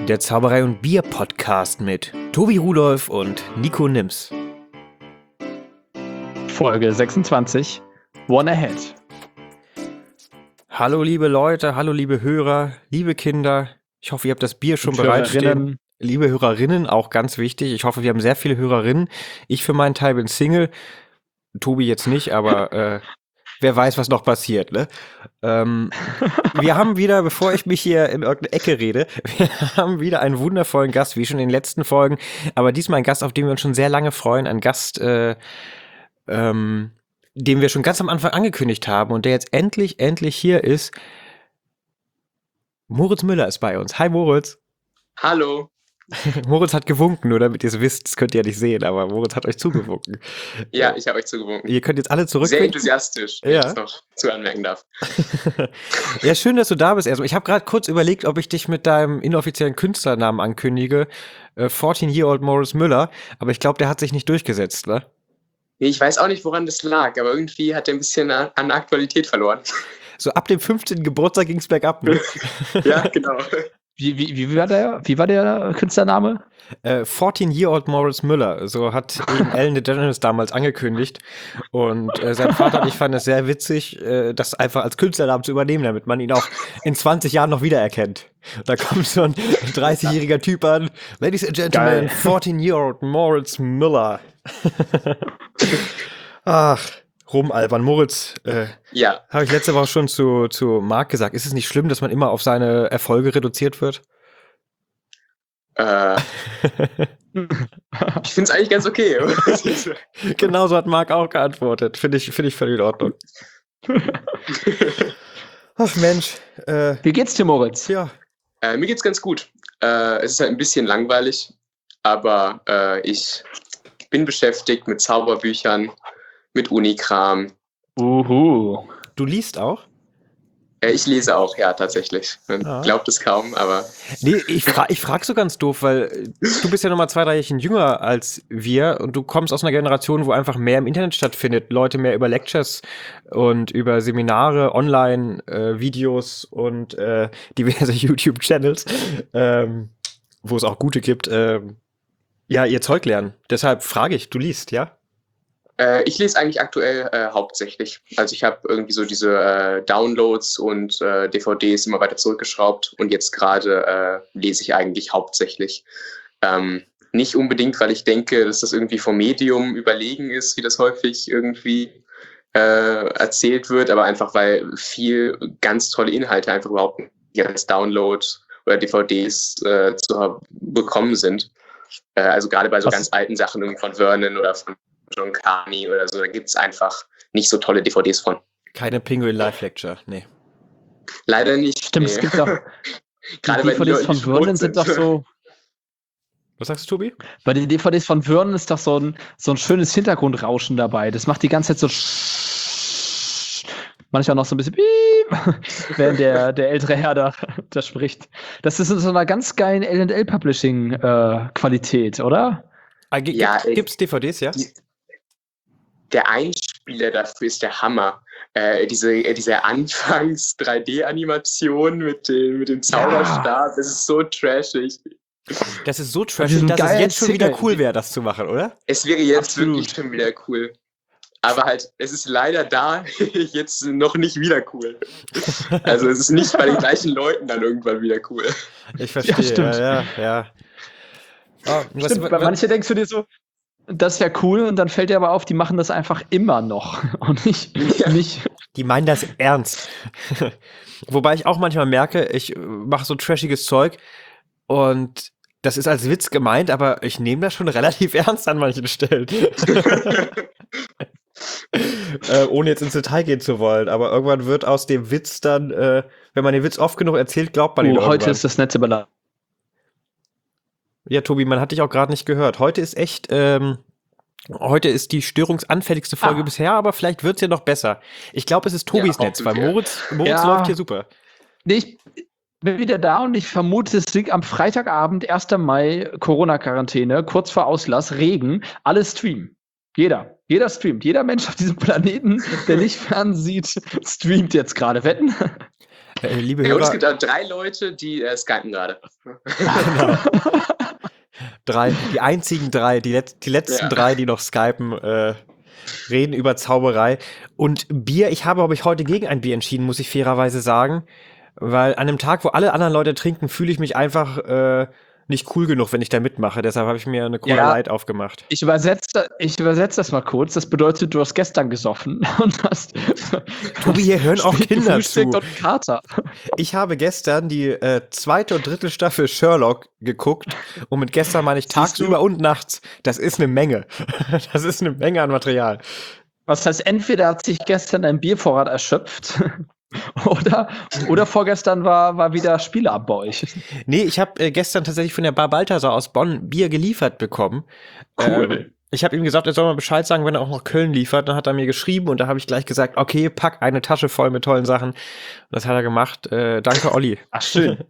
der Zauberei- und Bier-Podcast mit Tobi Rudolph und Nico Nims. Folge 26, One Ahead. Hallo liebe Leute, hallo liebe Hörer, liebe Kinder. Ich hoffe, ihr habt das Bier schon bereitstehen. Liebe Hörerinnen, auch ganz wichtig. Ich hoffe, wir haben sehr viele Hörerinnen. Ich für meinen Teil bin Single. Tobi jetzt nicht, aber wer weiß, was noch passiert, ne? Wir haben wieder, bevor ich mich hier in irgendeine Ecke rede, wir haben wieder einen wundervollen Gast, wie schon in den letzten Folgen, aber diesmal ein Gast, auf den wir uns schon sehr lange freuen, ein Gast, den wir schon ganz am Anfang angekündigt haben und der jetzt endlich hier ist. Moritz Müller ist bei uns. Hi Moritz. Hallo. Moritz hat gewunken, nur damit ihr es wisst, das könnt ihr ja nicht sehen, aber Moritz hat euch zugewunken. Ja, ich habe euch zugewunken. Ihr könnt jetzt alle zurück. Sehr enthusiastisch, wenn ja. ich das noch zu anmerken darf. Ja, schön, dass du da bist. Also, ich habe gerade kurz überlegt, ob ich dich mit deinem inoffiziellen Künstlernamen ankündige. 14-Year-Old Moritz Müller, aber ich glaube, der hat sich nicht durchgesetzt, ne? Nee, ich weiß auch nicht, woran das lag, aber irgendwie hat er ein bisschen an Aktualität verloren. So ab dem 15. Geburtstag ging es bergab, ne? Ja, genau. Wie war der Künstlername? 14-Year-Old Moritz Müller, so hat ihn Ellen DeGeneres damals angekündigt. Und sein Vater und ich fanden es sehr witzig, das einfach als Künstlernamen zu übernehmen, damit man ihn auch in 20 Jahren noch wiedererkennt. Da kommt so ein 30-jähriger Typ an. Ladies and Gentlemen, 14-Year-Old Moritz Müller. Ach, rumalbern. Moritz, ja. Habe ich letzte Woche schon zu Marc gesagt. Ist es nicht schlimm, dass man immer auf seine Erfolge reduziert wird? Ich finde es eigentlich ganz okay. Genauso hat Marc auch geantwortet. Finde ich völlig in Ordnung. Ach Mensch. Wie geht's dir, Moritz? Ja. Mir geht's ganz gut. Es ist halt ein bisschen langweilig, aber ich bin beschäftigt mit Zauberbüchern, mit Unikram. Du liest auch? Ich lese auch, ja, tatsächlich. Man glaubt es kaum, aber... Nee, ich frag so ganz doof, weil du bist ja nochmal 2-3 Jährchen jünger als wir und du kommst aus einer Generation, wo einfach mehr im Internet stattfindet. Leute mehr über Lectures und über Seminare, Online-Videos und diverse YouTube-Channels, wo es auch gute gibt, ja, ihr Zeug lernen. Deshalb frage ich, du liest, ja? Ich lese eigentlich aktuell hauptsächlich. Also ich habe irgendwie so diese Downloads und DVDs immer weiter zurückgeschraubt und jetzt gerade lese ich eigentlich hauptsächlich. Nicht unbedingt, weil ich denke, dass das irgendwie vom Medium überlegen ist, wie das häufig irgendwie erzählt wird, aber einfach, weil viel ganz tolle Inhalte einfach überhaupt nicht als Download oder DVDs zu bekommen sind. Also gerade bei so ganz alten Sachen irgendwie von Vernon oder von John Carney oder so, da gibt es einfach nicht so tolle DVDs von. Keine Penguin Live Lecture, nee. Leider nicht. Stimmt, nee. Es gibt doch. Gerade die DVDs von Vernon sind doch so. Was sagst du, Tobi? Bei den DVDs von Vernon ist doch so ein schönes Hintergrundrauschen dabei. Das macht die ganze Zeit so. Manchmal noch so ein bisschen während der ältere Herr da spricht. Das ist in so einer ganz geilen L&L-Publishing-Qualität, oder? Gibt's DVDs, ja? Der Einspieler dafür ist der Hammer. Diese Anfangs-3D-Animation mit dem Zauberstab, das ist so trashig. Das ist so trashig, dass es jetzt schon wieder cool wäre, das zu machen, oder? Es wäre jetzt wirklich schon wieder cool. Aber halt, es ist leider da jetzt noch nicht wieder cool. Also es ist nicht bei den gleichen Leuten dann irgendwann wieder cool. Ich verstehe, ja. Oh, bei manchen denkst du dir so, das wäre cool und dann fällt dir aber auf, die machen das einfach immer noch und nicht. Die meinen das ernst. Wobei ich auch manchmal merke, ich mache so trashiges Zeug und das ist als Witz gemeint, aber ich nehme das schon relativ ernst an manchen Stellen. Ohne jetzt ins Detail gehen zu wollen, aber irgendwann wird aus dem Witz dann, wenn man den Witz oft genug erzählt, glaubt man ihn irgendwann. Heute ist das Netz überladen. Ja, Tobi, man hat dich auch gerade nicht gehört. Heute ist echt, heute ist die störungsanfälligste Folge bisher, aber vielleicht wird es ja noch besser. Ich glaube, es ist Tobis Netz, weil Moritz läuft hier super. Nee, ich bin wieder da und ich vermute, es liegt am Freitagabend, 1. Mai, Corona-Quarantäne, kurz vor Auslass, Regen, alle streamen. Jeder streamt. Jeder Mensch auf diesem Planeten, der nicht fernsieht, streamt jetzt gerade. Wetten? Liebe Ja, Hörer. und es gibt auch 3 Leute, die skypen gerade. Genau. 3, die einzigen 3, die letzten 3, die noch skypen, reden über Zauberei. Und Bier, ich habe heute gegen ein Bier entschieden, muss ich fairerweise sagen. Weil an einem Tag, wo alle anderen Leute trinken, fühle ich mich einfach nicht cool genug, wenn ich da mitmache. Deshalb habe ich mir eine Cola Light aufgemacht. Ich übersetze das mal kurz. Das bedeutet, du hast gestern gesoffen und hast. Tobi, hier hören auch Kinder zu. Und Kater. Ich habe gestern die 2. und 3. Staffel Sherlock geguckt und mit gestern meine ich tagsüber und nachts. Das ist eine Menge. Das ist eine Menge an Material. Was heißt, entweder hat sich gestern ein Biervorrat erschöpft oder vorgestern war wieder Spieleabend bei euch. Nee, ich habe gestern tatsächlich von der Bar Balthasar aus Bonn Bier geliefert bekommen. Cool. Ich habe ihm gesagt, er soll mal Bescheid sagen, wenn er auch noch Köln liefert. Dann hat er mir geschrieben und da habe ich gleich gesagt, okay, pack eine Tasche voll mit tollen Sachen. Das hat er gemacht. Danke, Olli. Ach, schön.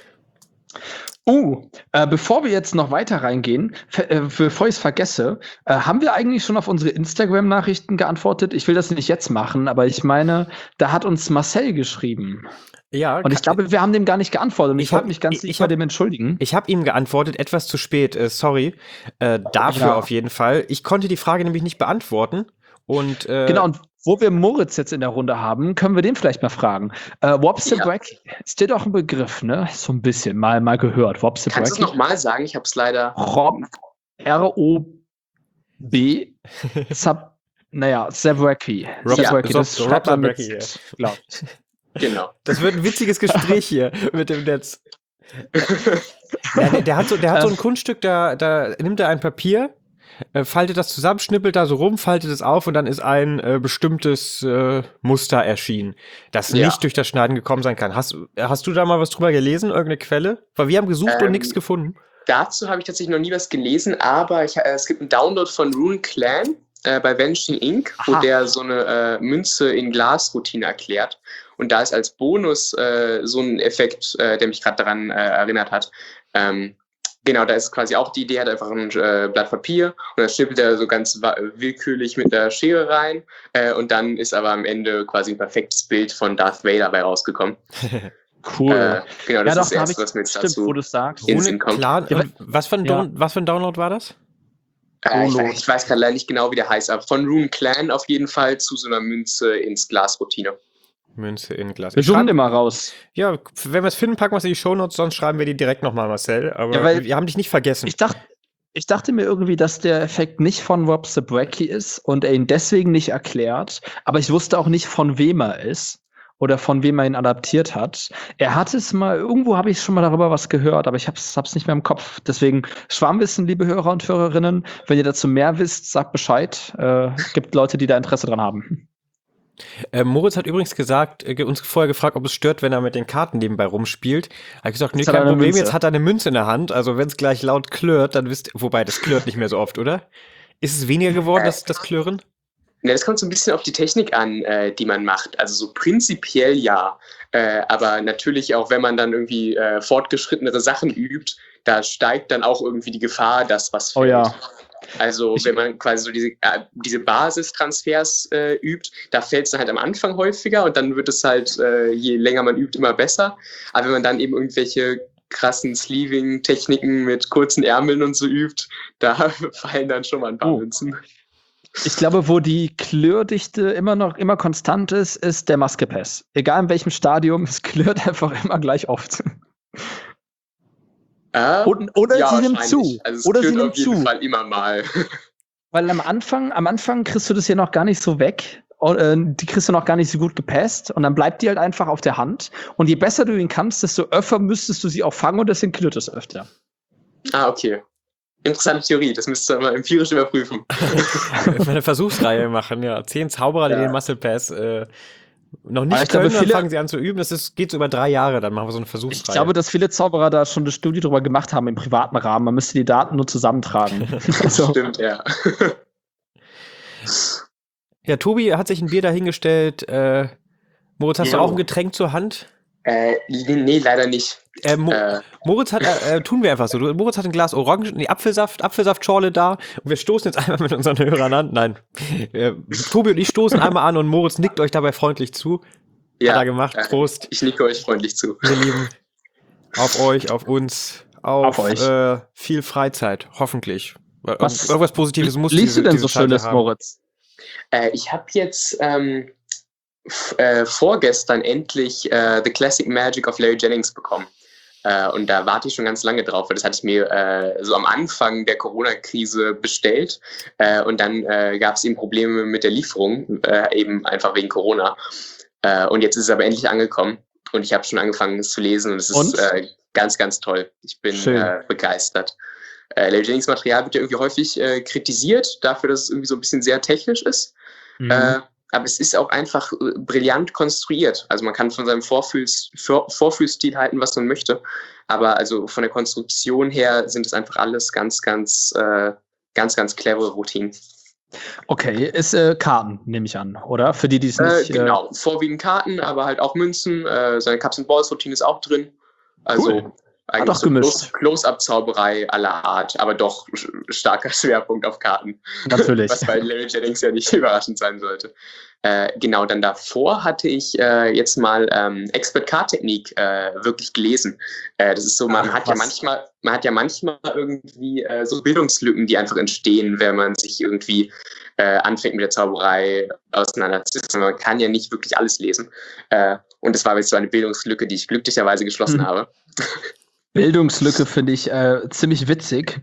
Bevor wir jetzt noch weiter reingehen, bevor ich es vergesse, haben wir eigentlich schon auf unsere Instagram-Nachrichten geantwortet? Ich will das nicht jetzt machen, aber ich meine, da hat uns Marcel geschrieben. Ja. Und ich glaube, wir haben dem gar nicht geantwortet. Und ich wollte mich ganz lieb bei dem entschuldigen. Ich habe ihm geantwortet, etwas zu spät. Sorry. Dafür auf jeden Fall. Ich konnte die Frage nämlich nicht beantworten. Und, genau, und wo wir Moritz jetzt in der Runde haben, können wir den vielleicht mal fragen. Wopsebreck ist dir doch ein Begriff, ne? So ein bisschen, mal gehört. Wopsebreck. Kannst du es nochmal sagen? Ich habe es leider. R-O-B Zabrecki. Zabrecki, das schreibt man mit, glaub ich. Genau. Das wird ein witziges Gespräch hier mit dem Netz. Der hat so ein Kunststück, da nimmt er ein Papier, faltet das zusammen, schnippelt da so rum, faltet es auf und dann ist ein bestimmtes Muster erschienen, das nicht durch das Schneiden gekommen sein kann. Hast du da mal was drüber gelesen, irgendeine Quelle? Weil wir haben gesucht und nichts gefunden. Dazu habe ich tatsächlich noch nie was gelesen, aber es gibt einen Download von Rune Clan bei Vanishing Inc., wo der so eine Münze in Glas-Routine erklärt. Und da ist als Bonus so ein Effekt, der mich gerade daran erinnert hat. Genau, da ist quasi auch die Idee, hat einfach ein Blatt Papier und das schnippelt er so ganz willkürlich mit der Schere rein und dann ist aber am Ende quasi ein perfektes Bild von Darth Vader dabei rausgekommen. Cool. Genau, das ist das Erste, was mir jetzt dazu wo du sagst. in den Sinn kommt. Klar, was für ein Download war das? Ich weiß gerade leider nicht genau, wie der heißt, aber von Rune Clan auf jeden Fall zu so einer Münze ins Glas-Routine. Münze in Glas. Wir suchen immer raus. Ja, wenn wir es finden, packen wir es in die Shownotes, sonst schreiben wir die direkt nochmal, Marcel. Aber wir haben dich nicht vergessen. Ich dachte mir irgendwie, dass der Effekt nicht von Rob Zabrecki ist und er ihn deswegen nicht erklärt, aber ich wusste auch nicht, von wem er ist oder von wem er ihn adaptiert hat. Er hat es mal, irgendwo habe ich schon mal darüber was gehört, aber ich hab's nicht mehr im Kopf. Deswegen Schwarmwissen, liebe Hörer und Hörerinnen, wenn ihr dazu mehr wisst, sagt Bescheid. Gibt Leute, die da Interesse dran haben. Moritz hat übrigens gesagt, uns vorher gefragt, ob es stört, wenn er mit den Karten nebenbei rumspielt. Hat gesagt, nee, kein Problem, jetzt hat er eine Münze in der Hand, also wenn es gleich laut klirrt, dann wobei, das klirrt nicht mehr so oft, oder? Ist es weniger geworden, das Klirren? Ja, das kommt so ein bisschen auf die Technik an, die man macht. Also so prinzipiell ja, aber natürlich auch, wenn man dann irgendwie fortgeschrittenere Sachen übt, da steigt dann auch irgendwie die Gefahr, dass was fällt. Oh ja. Also wenn man quasi so diese Basistransfers übt, da fällt es dann halt am Anfang häufiger und dann wird es halt, je länger man übt, immer besser. Aber wenn man dann eben irgendwelche krassen Sleeving-Techniken mit kurzen Ärmeln und so übt, da fallen dann schon mal ein paar Münzen. Ich glaube, wo die Klirrdichte immer konstant ist der Maskepass. Egal in welchem Stadium, es klirrt einfach immer gleich oft. Oder sie nimmt zu. Also es klirrt auf jeden Fall immer mal. Weil am Anfang kriegst du das ja noch gar nicht so weg. Die kriegst du noch gar nicht so gut gepasst. Und dann bleibt die halt einfach auf der Hand. Und je besser du ihn kannst, desto öfter müsstest du sie auch fangen und deswegen klirrt es öfter. Okay. Interessante Theorie, das müsst ihr mal empirisch überprüfen. Eine Versuchsreihe machen, ja. 10 Zauberer, die den Muscle Pass noch nicht können, dann fangen sie an zu üben. Geht so über 3 Jahre, dann machen wir so eine Versuchsreihe. Ich glaube, dass viele Zauberer da schon eine Studie drüber gemacht haben im privaten Rahmen. Man müsste die Daten nur zusammentragen. Also. Stimmt, ja. Ja, Tobi hat sich ein Bier dahingestellt. Moritz, hast du auch ein Getränk zur Hand? Nee, leider nicht. Moritz hat, tun wir einfach so. Moritz hat ein Glas Apfelsaftschorle da und wir stoßen jetzt einmal mit unseren Hörern an. Nein, Tobi und ich stoßen einmal an und Moritz nickt euch dabei freundlich zu. Ja, hat er gemacht. Prost. Ich nicke euch freundlich zu. Ihr Lieben, auf euch, auf uns, auf euch. Viel Freizeit, hoffentlich. Irgendwas Positives muss liest du denn so Schönes, Moritz? Ich habe jetzt vorgestern endlich The Classic Magic of Larry Jennings bekommen. Und da warte ich schon ganz lange drauf, weil das hatte ich mir so am Anfang der Corona-Krise bestellt. Und dann gab es eben Probleme mit der Lieferung, eben einfach wegen Corona. Und jetzt ist es aber endlich angekommen. Und ich habe schon angefangen, es zu lesen. Und es ist ganz, ganz toll. Ich bin begeistert. Larry Jennings Material wird ja irgendwie häufig kritisiert, dafür, dass es irgendwie so ein bisschen sehr technisch ist. Aber es ist auch einfach brillant konstruiert. Also man kann von seinem Vorfühlstil halten, was man möchte. Aber also von der Konstruktion her sind es einfach alles ganz, ganz clevere Routinen. Okay, ist Karten, nehme ich an, oder? Für die es nicht... Genau, vorwiegend Karten, aber halt auch Münzen. Seine Cups-and-Balls-Routine ist auch drin. Also... Cool. Eigentlich so Close-Up-Zauberei aller Art, aber doch starker Schwerpunkt auf Karten. Natürlich. Was bei Larry Jennings ja nicht überraschend sein sollte. Genau, dann davor hatte ich jetzt mal Expert-Card-Technik wirklich gelesen. Das ist so, man hat ja manchmal irgendwie so Bildungslücken, die einfach entstehen, wenn man sich irgendwie anfängt mit der Zauberei auseinanderzusetzen. Man kann ja nicht wirklich alles lesen. Und das war jetzt so eine Bildungslücke, die ich glücklicherweise geschlossen habe. Bildungslücke finde ich ziemlich witzig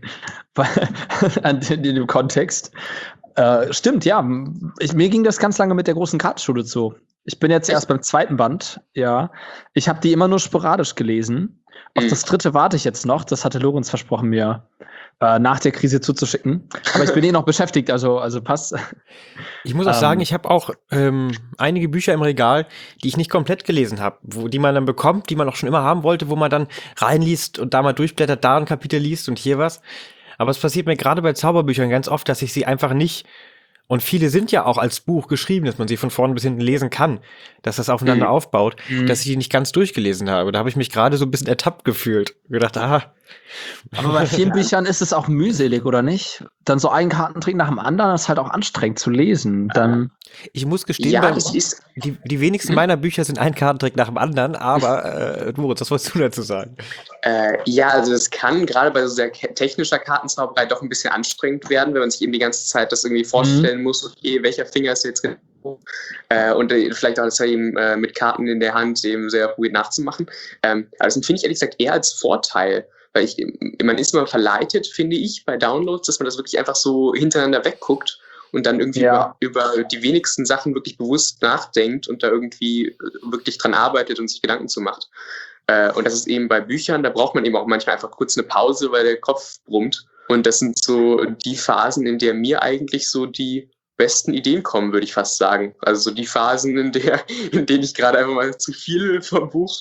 in dem Kontext. Stimmt, ja. Mir ging das ganz lange mit der großen Kartenschule zu. Ich bin jetzt erst beim 2. Band, ja. Ich habe die immer nur sporadisch gelesen. Auf das 3. warte ich jetzt noch. Das hatte Lorenz versprochen, mir nach der Krise zuzuschicken. Aber ich bin noch beschäftigt, also passt. Ich muss auch sagen, ich habe auch einige Bücher im Regal, die ich nicht komplett gelesen habe, die man dann bekommt, die man auch schon immer haben wollte, wo man dann reinliest und da mal durchblättert, da ein Kapitel liest und hier was. Aber es passiert mir gerade bei Zauberbüchern ganz oft, dass ich sie einfach nicht, und viele sind ja auch als Buch geschrieben, dass man sie von vorne bis hinten lesen kann, dass das aufeinander aufbaut, dass ich die nicht ganz durchgelesen habe. Da habe ich mich gerade so ein bisschen ertappt gefühlt. Gedacht, aber bei vielen Büchern ist es auch mühselig, oder nicht? Dann so einen Kartentrick nach dem anderen ist halt auch anstrengend zu lesen. Dann ich muss gestehen, die wenigsten meiner Bücher sind ein Kartentrick nach dem anderen, aber Moritz, was wolltest du dazu sagen? Ja, also das kann gerade bei so sehr technischer Kartenzauberei doch ein bisschen anstrengend werden, wenn man sich eben die ganze Zeit das irgendwie vorstellen muss, okay, welcher Finger ist jetzt genau, und vielleicht auch das eben mit Karten in der Hand eben sehr ruhig nachzumachen. Aber das empfinde ich ehrlich gesagt eher als Vorteil, weil man ist immer verleitet, finde ich, bei Downloads, dass man das wirklich einfach so hintereinander wegguckt und dann irgendwie über die wenigsten Sachen wirklich bewusst nachdenkt und da irgendwie wirklich dran arbeitet und sich Gedanken zu macht. Und das ist eben bei Büchern, da braucht man eben auch manchmal einfach kurz eine Pause, weil der Kopf brummt. Und das sind so die Phasen, in der mir eigentlich so die besten Ideen kommen, würde ich fast sagen. Also so die Phasen, in denen ich gerade einfach mal zu viel vom Buch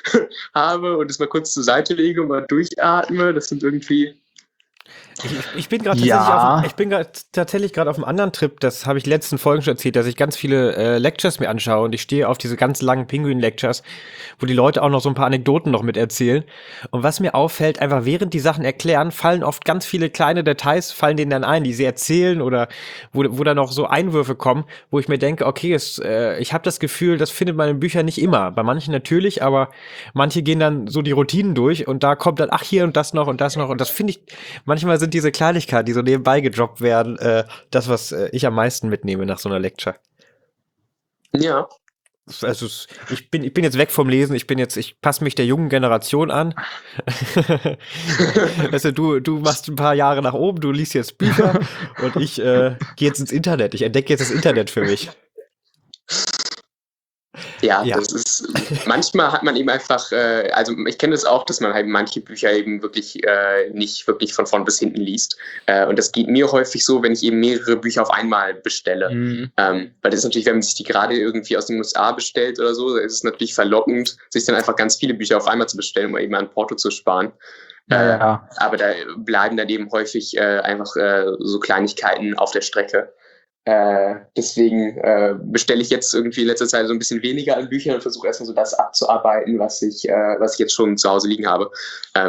habe und es mal kurz zur Seite lege und mal durchatme. Das sind irgendwie... Ich bin gerade tatsächlich gerade auf einem anderen Trip, das habe ich letzten Folgen schon erzählt, dass ich ganz viele Lectures mir anschaue und ich stehe auf diese ganz langen Pinguin-Lectures, wo die Leute auch noch so ein paar Anekdoten noch mit erzählen. Und was mir auffällt, einfach während die Sachen erklären, fallen oft ganz viele kleine Details, fallen denen dann ein, die sie erzählen oder wo dann noch so Einwürfe kommen, wo ich mir denke, okay, ich habe das Gefühl, das findet man in Büchern nicht immer. Bei manchen natürlich, aber manche gehen dann so die Routinen durch und da kommt dann, ach, hier und das noch und das noch. Und das finde ich, manchmal sind diese Kleinigkeiten, die so nebenbei gedroppt werden, das, was ich am meisten mitnehme nach so einer Lecture. Ja. Also ich bin jetzt weg vom Lesen, ich passe mich der jungen Generation an. Also du machst ein paar Jahre nach oben, du liest jetzt Bücher und ich gehe jetzt ins Internet. Ich entdecke jetzt das Internet für mich. Ja, das ist, manchmal hat man eben einfach, also ich kenne das auch, dass man halt manche Bücher eben wirklich nicht wirklich von vorn bis hinten liest. Und das geht mir häufig so, wenn ich eben mehrere Bücher auf einmal bestelle. Weil das ist natürlich, wenn man sich die gerade irgendwie aus den USA bestellt oder so, ist es natürlich verlockend, sich dann einfach ganz viele Bücher auf einmal zu bestellen, um eben an Porto zu sparen. Aber da bleiben dann eben häufig einfach so Kleinigkeiten auf der Strecke. Deswegen bestelle ich jetzt irgendwie in letzter Zeit so ein bisschen weniger an Büchern und versuche erstmal so das abzuarbeiten, was ich jetzt schon zu Hause liegen habe.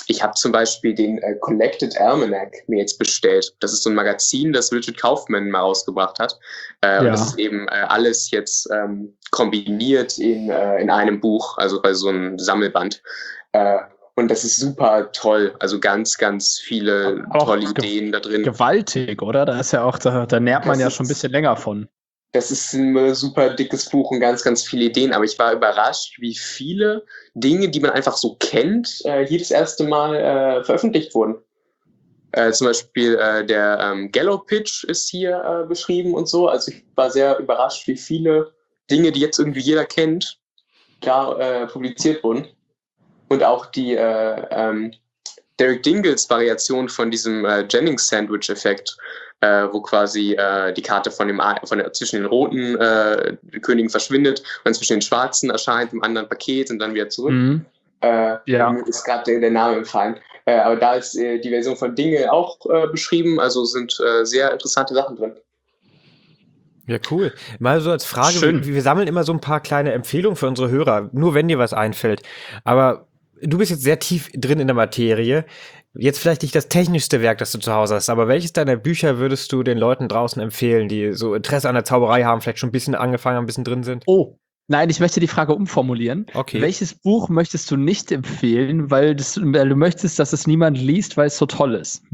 Ich habe zum Beispiel den Collected Almanac mir jetzt bestellt. Das ist so ein Magazin, das Richard Kaufman mal rausgebracht hat. Und das ist eben alles jetzt kombiniert in einem Buch, also bei so einem Sammelband. Und das ist super toll. Also ganz, ganz viele tolle Ideen da drin. Gewaltig, oder? Da ist ja auch, da nährt man ja schon ein bisschen länger von. Das ist ein super dickes Buch und ganz, ganz viele Ideen. Aber ich war überrascht, wie viele Dinge, die man einfach so kennt, hier das erste Mal veröffentlicht wurden. Zum Beispiel der Gallo-Pitch ist hier beschrieben und so. Also ich war sehr überrascht, wie viele Dinge, die jetzt irgendwie jeder kennt, da publiziert wurden. Und auch die Derek Dingles Variation von diesem Jennings-Sandwich-Effekt, wo quasi die Karte zwischen den roten Königen verschwindet und dann zwischen den schwarzen erscheint im anderen Paket und dann wieder zurück. Mir ist gerade der Name entfallen. Aber da ist die Version von Dingle auch beschrieben, also sind sehr interessante Sachen drin. Ja, cool. Mal so als Frage, wir sammeln immer so ein paar kleine Empfehlungen für unsere Hörer, nur wenn dir was einfällt. Aber du bist jetzt sehr tief drin in der Materie. Jetzt vielleicht nicht das technischste Werk, das du zu Hause hast, aber welches deiner Bücher würdest du den Leuten draußen empfehlen, die so Interesse an der Zauberei haben, vielleicht schon ein bisschen angefangen haben, ein bisschen drin sind? Oh, nein, ich möchte die Frage umformulieren. Okay. Welches Buch möchtest du nicht empfehlen, weil du möchtest, dass es niemand liest, weil es so toll ist?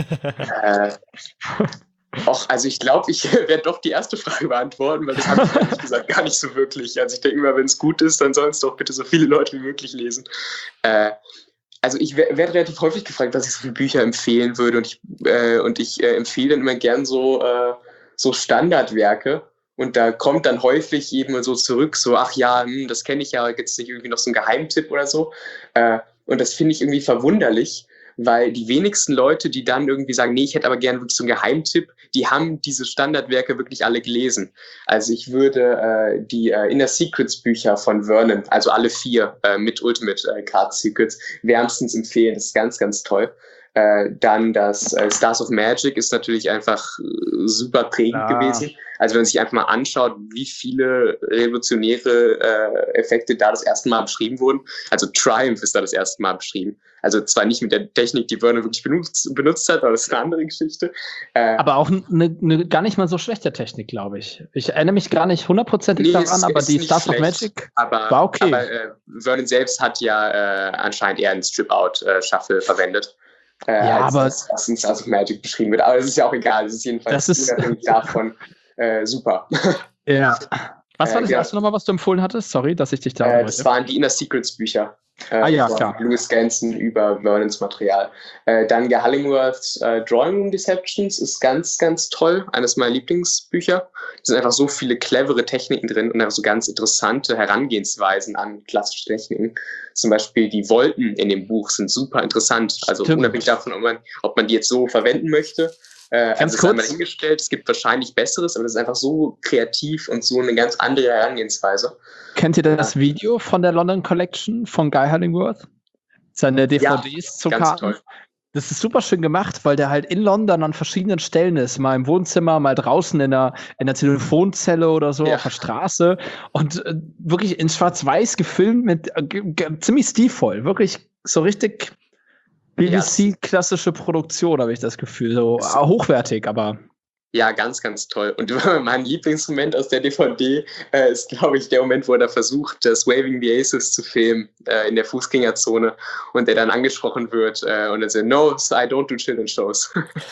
Also ich glaube, ich werde doch die erste Frage beantworten, weil das habe ich ehrlich gesagt gar nicht so wirklich. Also ich denke immer, wenn es gut ist, dann sollen es doch bitte so viele Leute wie möglich lesen. Also ich werde relativ häufig gefragt, was ich so für Bücher empfehlen würde und ich empfehle dann immer gern so Standardwerke und da kommt dann häufig eben so zurück, so ach ja, das kenne ich ja, gibt es nicht irgendwie noch so einen Geheimtipp oder so und das finde ich irgendwie verwunderlich, weil die wenigsten Leute, die dann irgendwie sagen, nee, ich hätte aber gerne wirklich so einen Geheimtipp, die haben diese Standardwerke wirklich alle gelesen. Also ich würde die Inner Secrets Bücher von Vernon, also alle 4 mit Ultimate Card Secrets, wärmstens empfehlen. Das ist ganz, ganz toll. Dann das Stars of Magic ist natürlich einfach super prägend gewesen. Also wenn man sich einfach mal anschaut, wie viele revolutionäre Effekte da das erste Mal beschrieben wurden. Also Triumph ist da das erste Mal beschrieben. Also zwar nicht mit der Technik, die Vernon wirklich benutzt hat, aber das ist eine andere Geschichte. Aber auch eine gar nicht mal so schlechte Technik, glaube ich. Ich erinnere mich gar nicht hundertprozentig daran, aber die Stars of Magic war okay. Aber Vernon selbst hat ja anscheinend eher einen Strip-Out-Shuffle verwendet. Aber was in Stars of Magic beschrieben wird. Aber es ist ja auch egal. Es ist jedenfalls unabhängig davon super. Ja. Was war das erste nochmal, was du empfohlen hattest? Sorry, dass ich dich da das waren die Inner Secrets Bücher. Klar. Louis Ganson über Vernons Material. Dann Hallingworths Drawing Room Deceptions ist ganz, ganz toll. Eines meiner Lieblingsbücher. Es sind einfach so viele clevere Techniken drin und einfach so ganz interessante Herangehensweisen an klassische Techniken. Zum Beispiel die Wolken in dem Buch sind super interessant. Also unabhängig davon, ob man die jetzt so verwenden möchte. Also ist einmal hingestellt, es gibt wahrscheinlich Besseres, aber das ist einfach so kreativ und so eine ganz andere Herangehensweise. Kennt ihr das Video von der London Collection von Guy Hallingworth? Seine DVDs zu Karten? Toll. Das ist super schön gemacht, weil der halt in London an verschiedenen Stellen ist. Mal im Wohnzimmer, mal draußen in der Telefonzelle oder so auf der Straße. Und wirklich in Schwarz-Weiß gefilmt mit ziemlich stilvoll. Wirklich so richtig BBC-klassische Produktion, habe ich das Gefühl. So hochwertig, aber. Ja, ganz, ganz toll. Und mein Lieblingsmoment aus der DVD ist, glaube ich, der Moment, wo er da versucht, das Waving the Aces zu filmen in der Fußgängerzone und der dann angesprochen wird und er sagt, no, I don't do children's shows.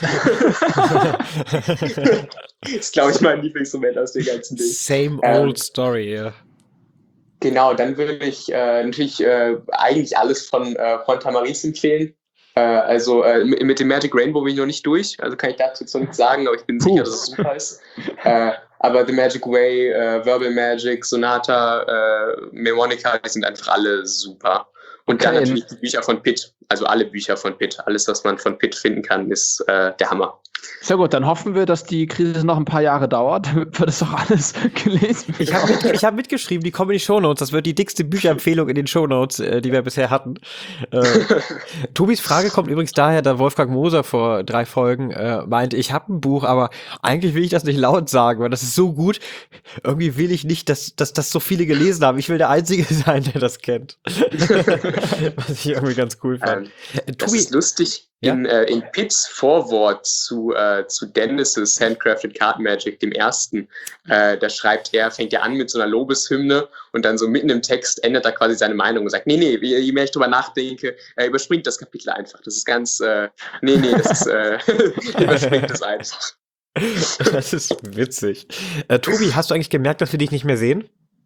Das ist, glaube ich, mein Lieblingsmoment aus der ganzen Ding. Same old story, ja. Genau, dann würde ich natürlich eigentlich alles von Tamaris empfehlen. Also mit dem Magic Rainbow bin ich noch nicht durch, also kann ich dazu jetzt noch nichts sagen, aber ich bin sicher, dass es super ist. Aber The Magic Way, Verbal Magic, Sonata, Mnemonica, die sind einfach alle super. Und dann natürlich die Bücher von Pitt, also alle Bücher von Pitt. Alles, was man von Pitt finden kann, ist der Hammer. Sehr gut, dann hoffen wir, dass die Krise noch ein paar Jahre dauert, damit wir das auch alles gelesen haben. Ich hab mitgeschrieben, die kommen in die Shownotes. Das wird die dickste Bücherempfehlung in den Shownotes, die wir bisher hatten. Tobis Frage kommt übrigens daher, da Wolfgang Moser vor 3 Folgen meinte, ich habe ein Buch, aber eigentlich will ich das nicht laut sagen, weil das ist so gut. Irgendwie will ich nicht, dass das so viele gelesen haben. Ich will der Einzige sein, der das kennt. Was ich irgendwie ganz cool fand. Das ist lustig. Ja? In Pitts Vorwort zu Dennis' Handcrafted Card Magic, dem ersten, da fängt er an mit so einer Lobeshymne und dann so mitten im Text ändert er quasi seine Meinung und sagt, nee, je mehr ich drüber nachdenke, überspringt das Kapitel einfach. Das ist ganz, überspringt das einfach. Das ist witzig. Tobi, hast du eigentlich gemerkt, dass wir dich nicht mehr sehen?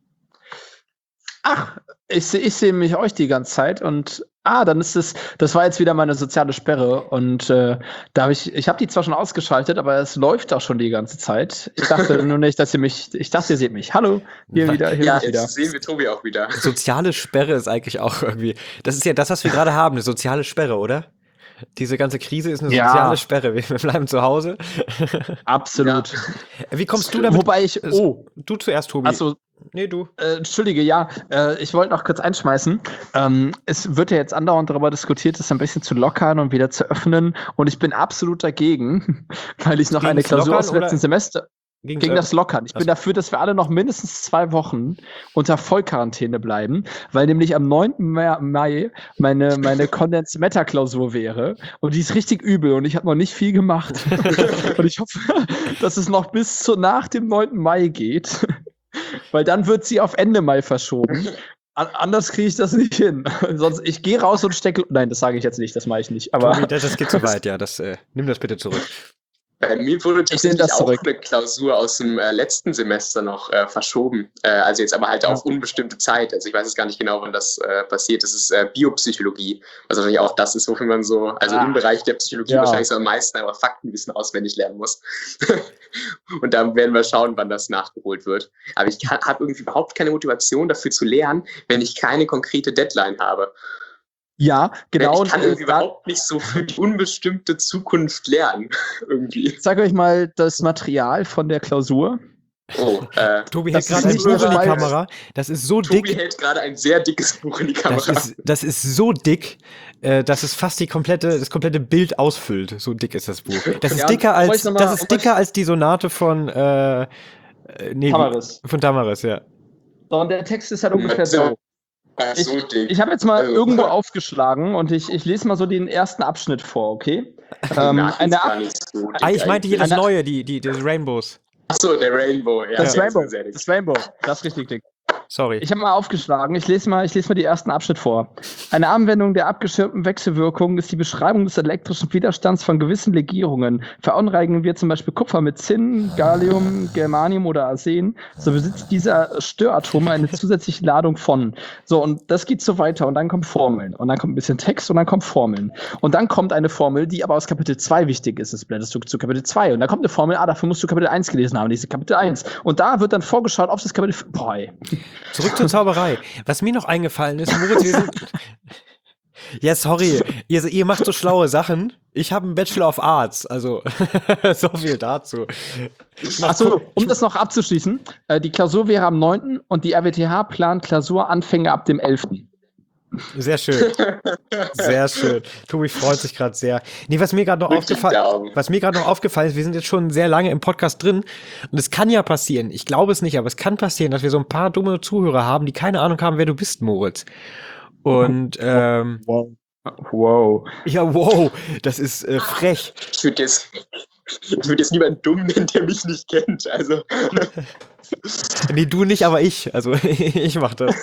Ach, ich sehe mich euch die ganze Zeit und dann ist das war jetzt wieder meine soziale Sperre und da habe ich habe die zwar schon ausgeschaltet, aber es läuft auch schon die ganze Zeit. Ich dachte nur nicht, ich dachte, ihr seht mich. Hallo, hier wieder. Jetzt sehen wir Tobi auch wieder. Soziale Sperre ist eigentlich auch irgendwie, das ist ja das, was wir gerade haben, eine soziale Sperre, oder? Diese ganze Krise ist eine soziale Sperre. Wir bleiben zu Hause. Absolut. Ja. Wie kommst du damit? Wobei du zuerst, Tobi. Also, nee, du. Entschuldige, ich wollte noch kurz einschmeißen. Es wird ja jetzt andauernd darüber diskutiert, das ein bisschen zu lockern und wieder zu öffnen. Und ich bin absolut dagegen, weil ich noch eine Klausur aus dem letzten Semester gegen das Lockern. Ich bin dafür, dass wir alle noch mindestens 2 Wochen unter Vollquarantäne bleiben, weil nämlich am 9. Mai meine Condensed Matter Klausur wäre und die ist richtig übel und ich habe noch nicht viel gemacht. Und ich hoffe, dass es noch bis nach dem 9. Mai geht, weil dann wird sie auf Ende Mai verschoben. Anders kriege ich das nicht hin. Sonst, ich gehe raus und stecke. Nein, das sage ich jetzt nicht, das mache ich nicht. Aber Tobi, das geht zu weit, ja. Nimm das bitte zurück. Bei mir wurde tatsächlich auch eine Klausur aus dem letzten Semester noch verschoben. Also jetzt aber halt auf unbestimmte Zeit. Also ich weiß jetzt gar nicht genau, wann das passiert. Das ist Biopsychologie. Was wahrscheinlich auch das ist, wofür man so, also im Bereich der Psychologie wahrscheinlich so am meisten einfach Faktenwissen auswendig lernen muss. Und da werden wir schauen, wann das nachgeholt wird. Aber ich habe irgendwie überhaupt keine Motivation dafür zu lernen, wenn ich keine konkrete Deadline habe. Ja, genau. Ich kann irgendwie überhaupt nicht so für die unbestimmte Zukunft lernen. Irgendwie. Ich sage euch mal das Material von der Klausur. Tobi hält gerade ein Buch in die Kamera. Das ist so dick. Tobi hält gerade ein sehr dickes Buch in die Kamera. Das ist so dick, dass es fast das komplette Bild ausfüllt. So dick ist das Buch. Das ist dicker als die Sonate von Tamaris. Von Tamaris, ja. So, und der Text ist halt ungefähr so. Ich habe jetzt mal irgendwo aufgeschlagen und ich lese mal so den ersten Abschnitt vor, okay? Ich meinte hier das Neue, die Rainbows. Achso, der Rainbow, ja. Das Rainbow, das ist richtig dick. Sorry. Ich habe mal aufgeschlagen, ich lese mal die ersten Abschnitt vor. Eine Anwendung der abgeschirmten Wechselwirkung ist die Beschreibung des elektrischen Widerstands von gewissen Legierungen. Verunreinigen wir zum Beispiel Kupfer mit Zinn, Gallium, Germanium oder Arsen, so besitzt dieser Störatom eine zusätzliche Ladung von. So, und das geht so weiter und dann kommen Formeln. Und dann kommt ein bisschen Text und dann kommen Formeln. Und dann kommt eine Formel, die aber aus Kapitel 2 wichtig ist. Das blätterst du zu Kapitel 2. Und dann kommt eine Formel, dafür musst du Kapitel 1 gelesen haben, diese Kapitel 1. Und da wird dann vorgeschaut auf das Kapitel 5. Zurück zur Zauberei. Was mir noch eingefallen ist, Moritz, ja, sorry, ihr macht so schlaue Sachen. Ich habe einen Bachelor of Arts, also so viel dazu. Achso, um das noch abzuschließen, die Klausur wäre am 9. und die RWTH plant Klausuranfänge ab dem 11. Sehr schön. Sehr schön. Tobi freut sich gerade sehr. Nee, was mir gerade noch aufgefallen ist, wir sind jetzt schon sehr lange im Podcast drin und es kann ja passieren, ich glaube es nicht, aber es kann passieren, dass wir so ein paar dumme Zuhörer haben, die keine Ahnung haben, wer du bist, Moritz. Und wow. Ja, wow, das ist frech. Ich würde jetzt niemanden dumm nennen, der mich nicht kennt. Also. Nee, du nicht, aber ich. Also ich mach das.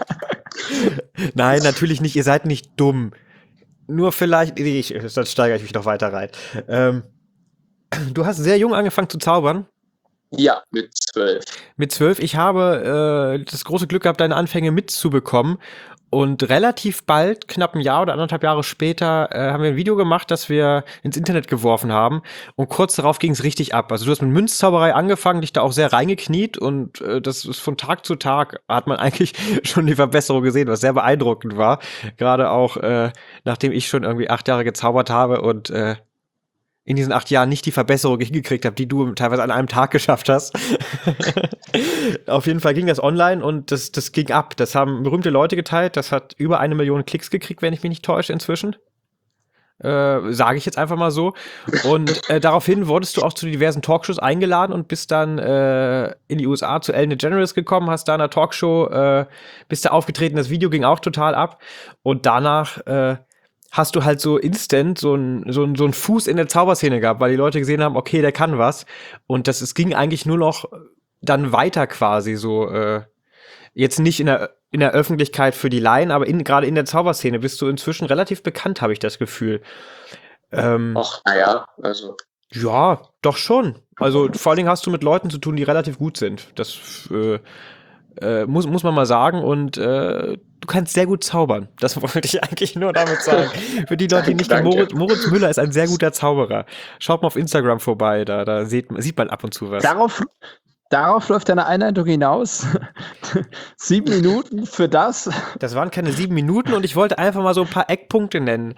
Nein, natürlich nicht. Ihr seid nicht dumm. Nur vielleicht. Sonst steigere ich mich noch weiter rein. Du hast sehr jung angefangen zu zaubern. Ja, mit 12. Mit 12. Ich habe das große Glück gehabt, deine Anfänge mitzubekommen. Und relativ bald, knapp ein Jahr oder 1,5 Jahre später, haben wir ein Video gemacht, das wir ins Internet geworfen haben. Und kurz darauf ging es richtig ab. Also du hast mit Münzzauberei angefangen, dich da auch sehr reingekniet. Und das ist von Tag zu Tag, hat man eigentlich schon die Verbesserung gesehen, was sehr beeindruckend war. Gerade auch, nachdem ich schon irgendwie 8 Jahre gezaubert habe und in diesen 8 Jahren nicht die Verbesserung hingekriegt habe, die du teilweise an einem Tag geschafft hast. Auf jeden Fall ging das online und das ging ab. Das haben berühmte Leute geteilt. Das hat über 1 Million Klicks gekriegt, wenn ich mich nicht täusche inzwischen. Sage ich jetzt einfach mal so. Und daraufhin wurdest du auch zu diversen Talkshows eingeladen und bist dann in die USA zu Ellen DeGeneres gekommen, hast da in einer Talkshow, bist da aufgetreten, das Video ging auch total ab. Und danach hast du halt so instant so einen Fuß in der Zauberszene gehabt, weil die Leute gesehen haben, okay, der kann was. Und es ging eigentlich nur noch dann weiter quasi so, jetzt nicht in der Öffentlichkeit für die Laien, aber gerade in der Zauberszene bist du inzwischen relativ bekannt, habe ich das Gefühl. Ach, naja, also. Ja, doch schon. Also vor allen Dingen hast du mit Leuten zu tun, die relativ gut sind. Das muss man mal sagen. Und du kannst sehr gut zaubern. Das wollte ich eigentlich nur damit sagen. Für die Leute, die nicht kennen, Moritz Müller ist ein sehr guter Zauberer. Schaut mal auf Instagram vorbei, da sieht man ab und zu was. Darauf läuft deine Einleitung hinaus. 7 Minuten für das. Das waren keine 7 Minuten und ich wollte einfach mal so ein paar Eckpunkte nennen.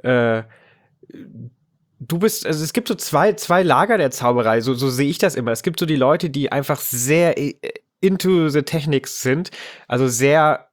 Du bist, also es gibt so zwei Lager der Zauberei, so sehe ich das immer. Es gibt so die Leute, die einfach sehr into the techniques sind, also sehr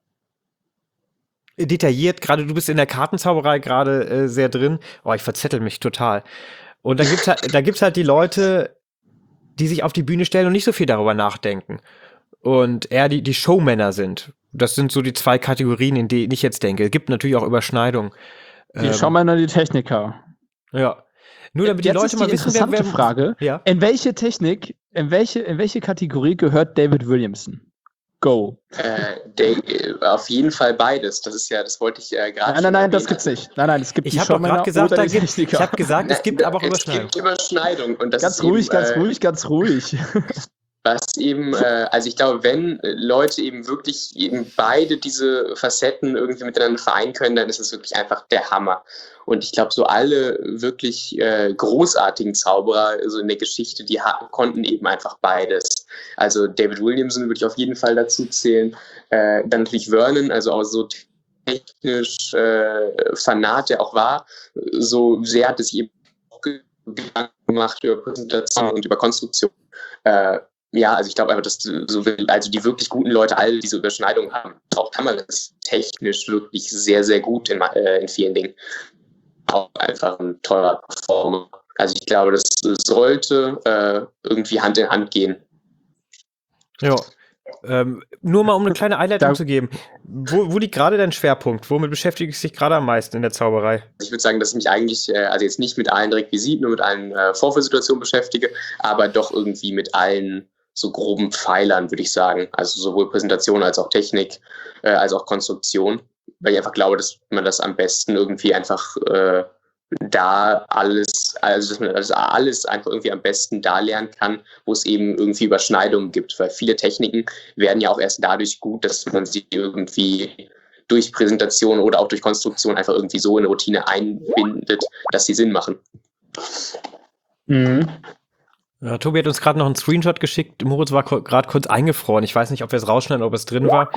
detailliert, gerade du bist in der Kartenzauberei gerade sehr drin. Oh, ich verzettel mich total. Und da gibt's halt die Leute, die sich auf die Bühne stellen und nicht so viel darüber nachdenken. Und eher die Showmänner sind. Das sind so die 2 Kategorien, in denen ich jetzt denke. Es gibt natürlich auch Überschneidungen. Die Showmänner, die Techniker. Ja. Nur damit die Leute mal wissen, wer Frage. Ja? In welche Technik, in welche Kategorie gehört David Williamson? Go. Auf jeden Fall beides. Das wollte ich gerade. Nein, das gibt's nicht. Nein, es gibt ich habe gerade gesagt, ich habe gesagt, es gibt aber auch Überschneidung. Es gibt Überschneidung. Und das ganz ruhig. Was eben, also ich glaube, wenn Leute eben wirklich eben beide diese Facetten irgendwie miteinander vereinen können, dann ist es wirklich einfach der Hammer. Und ich glaube, so alle wirklich großartigen Zauberer so in der Geschichte, die konnten eben einfach beides. Also David Williamson würde ich auf jeden Fall dazu zählen. Dann natürlich Vernon, also auch so technisch Fanat, der auch war. So sehr hat es sich eben auch Gedanken gemacht über Präsentation und über Konstruktion. Ja, also ich glaube einfach, dass also die wirklich guten Leute alle diese Überschneidung haben. Auch Kamera ist technisch wirklich sehr, sehr gut in vielen Dingen. Auch einfach ein teurer Performer. Also ich glaube, das sollte irgendwie Hand in Hand gehen. Ja. Nur mal um eine kleine Einleitung zu geben. Wo liegt gerade dein Schwerpunkt? Womit beschäftigst du dich gerade am meisten in der Zauberei? Ich würde sagen, dass ich mich eigentlich, also jetzt nicht mit allen Requisiten und mit allen Vorführsituationen beschäftige, aber doch irgendwie mit allen so groben Pfeilern, würde ich sagen. Also sowohl Präsentation als auch Technik, als auch Konstruktion. Weil ich einfach glaube, dass man das am besten irgendwie einfach da alles, also dass man das alles einfach irgendwie am besten da lernen kann, wo es eben irgendwie Überschneidungen gibt. Weil viele Techniken werden ja auch erst dadurch gut, dass man sie irgendwie durch Präsentation oder auch durch Konstruktion einfach irgendwie so in eine Routine einbindet, dass sie Sinn machen. Mhm. Ja, Tobi hat uns gerade noch einen Screenshot geschickt. Moritz war gerade kurz eingefroren. Ich weiß nicht, ob wir es rausschneiden, ob es drin war.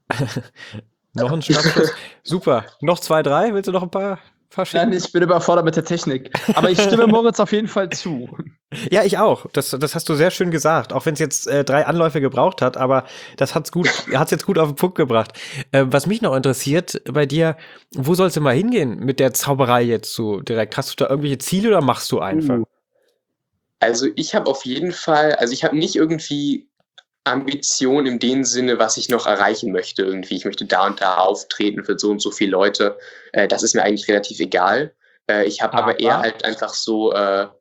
Noch ein Schnappschuss. Super. Noch 2, 3? Willst du noch ein paar schicken? Nein, ich bin überfordert mit der Technik. Aber ich stimme Moritz auf jeden Fall zu. Ja, ich auch. Das hast du sehr schön gesagt. Auch wenn es jetzt 3 Anläufe gebraucht hat, aber das hat's jetzt gut auf den Punkt gebracht. Was mich noch interessiert bei dir, wo soll's denn mal hingehen mit der Zauberei jetzt so direkt? Hast du da irgendwelche Ziele oder machst du einfach? Also ich habe auf jeden Fall, also ich habe nicht irgendwie Ambition in dem Sinne, was ich noch erreichen möchte irgendwie. Ich möchte da und da auftreten für so und so viele Leute. Das ist mir eigentlich relativ egal. Ich habe aber eher halt einfach so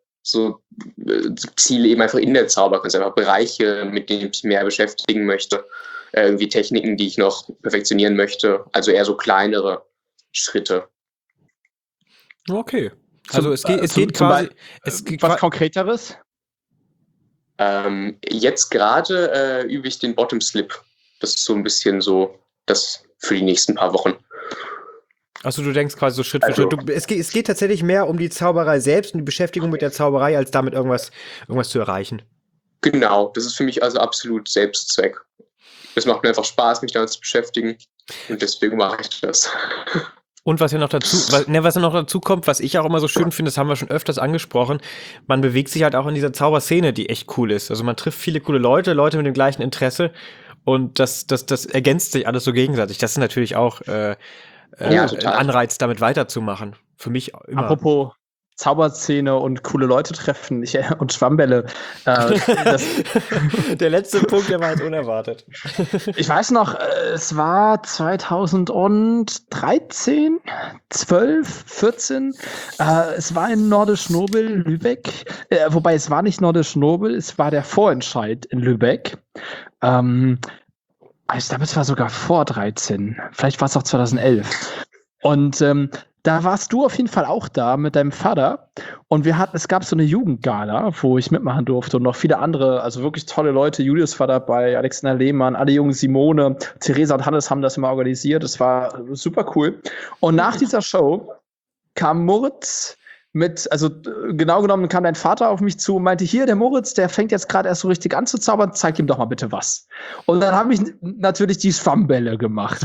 Ziele eben einfach in der Zauberkunst, einfach Bereiche, mit denen ich mich mehr beschäftigen möchte. Irgendwie Techniken, die ich noch perfektionieren möchte. Also eher so kleinere Schritte. Okay. Also es geht quasi... was Konkreteres? Jetzt gerade übe ich den Bottom Slip. Das ist so ein bisschen so das für die nächsten paar Wochen. Also du denkst quasi so Schritt für Schritt. Es geht tatsächlich mehr um die Zauberei selbst und die Beschäftigung mit der Zauberei, als damit irgendwas zu erreichen. Genau, das ist für mich also absolut Selbstzweck. Es macht mir einfach Spaß, mich damit zu beschäftigen und deswegen mache ich das. Und was ja noch dazu kommt, was ich auch immer so schön finde, das haben wir schon öfters angesprochen, man bewegt sich halt auch in dieser Zauberszene, die echt cool ist. Also man trifft viele coole Leute mit dem gleichen Interesse und das ergänzt sich alles so gegenseitig. Das ist natürlich auch ein Anreiz, damit weiterzumachen. Für mich immer. Apropos Zauberszene und coole Leute treffen und Schwammbälle. Der letzte Punkt, der war jetzt unerwartet. Ich weiß noch, es war 2013, 12, 14. Es war in Nordisch Nobel, Lübeck. Wobei es war nicht Nordisch Nobel, es war der Vorentscheid in Lübeck. Ich glaube, es war sogar vor 13. Vielleicht war es auch 2011. Und da warst du auf jeden Fall auch da mit deinem Vater und es gab so eine Jugendgala, wo ich mitmachen durfte und noch viele andere, also wirklich tolle Leute. Julius war dabei, Alexander Lehmann, alle jungen Simone, Theresa und Hannes haben das immer organisiert. Das war super cool. Und nach dieser Show kam Moritz genau genommen kam dein Vater auf mich zu und meinte, hier, der Moritz, der fängt jetzt gerade erst so richtig an zu zaubern, zeig ihm doch mal bitte was. Und dann habe ich natürlich die Schwammbälle gemacht.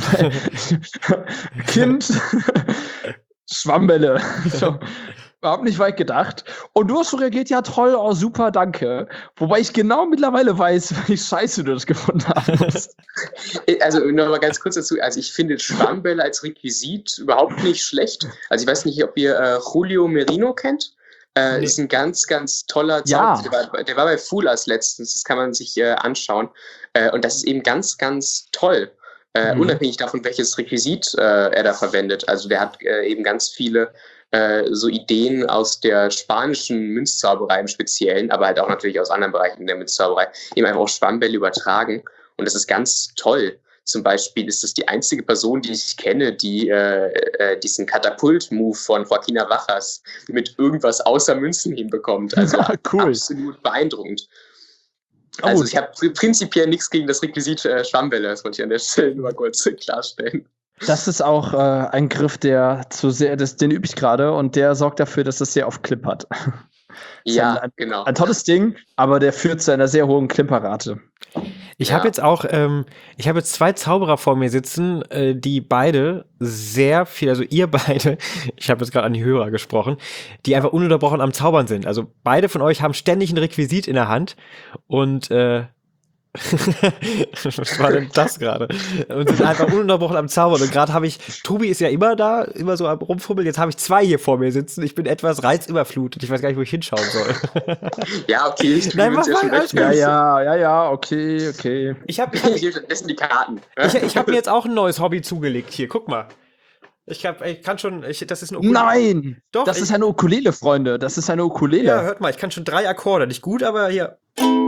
Kind, Schwammbälle. So, überhaupt nicht weit gedacht. Und du hast so reagiert, ja toll, oh super, danke. Wobei ich genau mittlerweile weiß, wie scheiße du das gefunden hast. Also nochmal ganz kurz dazu, also ich finde Schwammbälle als Requisit überhaupt nicht schlecht. Also ich weiß nicht, ob ihr Julio Merino kennt. Nee. Ist ein ganz, ganz toller Zauberer. Ja. Der war bei Fulas letztens, das kann man sich anschauen. Und das ist eben ganz, ganz toll. Unabhängig davon, welches Requisit er da verwendet. Also der hat eben ganz viele so Ideen aus der spanischen Münzzauberei im Speziellen, aber halt auch natürlich aus anderen Bereichen der Münzzauberei, eben einfach auch Schwammbälle übertragen. Und das ist ganz toll. Zum Beispiel ist es die einzige Person, die ich kenne, die diesen Katapult-Move von Joaquin Navajas mit irgendwas außer Münzen hinbekommt. Also cool. Absolut beeindruckend. Also ich habe prinzipiell nichts gegen das Requisit Schwammbälle, das wollte ich an der Stelle nur mal kurz klarstellen. Das ist auch ein Griff, den übe ich gerade und der sorgt dafür, dass es sehr oft klippert. Ja, genau. Ein tolles Ding, aber der führt zu einer sehr hohen Klimperrate. Ich habe jetzt auch, ich habe jetzt 2 Zauberer vor mir sitzen, die beide sehr viel, also ihr beide, ich habe jetzt gerade an die Hörer gesprochen, die einfach ununterbrochen am Zaubern sind. Also beide von euch haben ständig ein Requisit in der Hand und was war denn das gerade? Und sind einfach ununterbrochen am Zaubern. Und gerade habe ich, Tobi ist ja immer da, immer so am Rumfummeln. Jetzt habe ich 2 hier vor mir sitzen. Ich bin etwas reizüberflutet. Ich weiß gar nicht, wo ich hinschauen soll. Ja, okay. Nein, mach mal, alles gut. Ja, okay. Ich gebe stattdessen die Karten. Ich habe mir jetzt auch ein neues Hobby zugelegt. Hier, guck mal. Das ist ein Ukulele. Nein! Doch, das ist eine Ukulele, Freunde. Das ist eine Ukulele. Ja, hört mal, ich kann schon 3 Akkorde. Nicht gut, aber hier.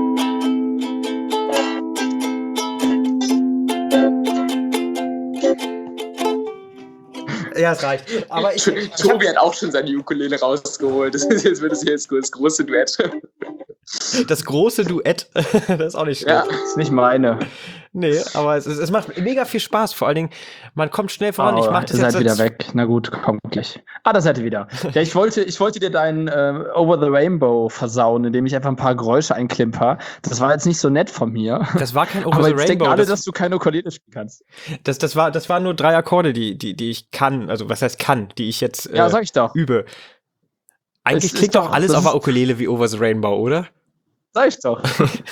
Ja, es reicht. Aber Tobi hat auch schon seine Ukulele rausgeholt. Das wird jetzt das große Duett. Das große Duett, das ist auch nicht schlecht. Ja, ist nicht meine. Nee, aber es macht mega viel Spaß. Vor allen Dingen, man kommt schnell voran. Ich mach das jetzt seid wieder weg. Na gut, kommt gleich. Da seid ihr wieder. Ja, ich wollte dir deinen Over the Rainbow versauen, indem ich einfach ein paar Geräusche einklimper. Das war jetzt nicht so nett von mir. Das war kein Over aber the jetzt Rainbow. Denken alle, dass du keine Ukulele spielen kannst. Das waren nur 3 Akkorde, die ich kann. Also was heißt kann, die ich jetzt sag ich doch. Übe. Eigentlich klingt doch alles auf der Ukulele wie Over the Rainbow, oder? Sag ich doch.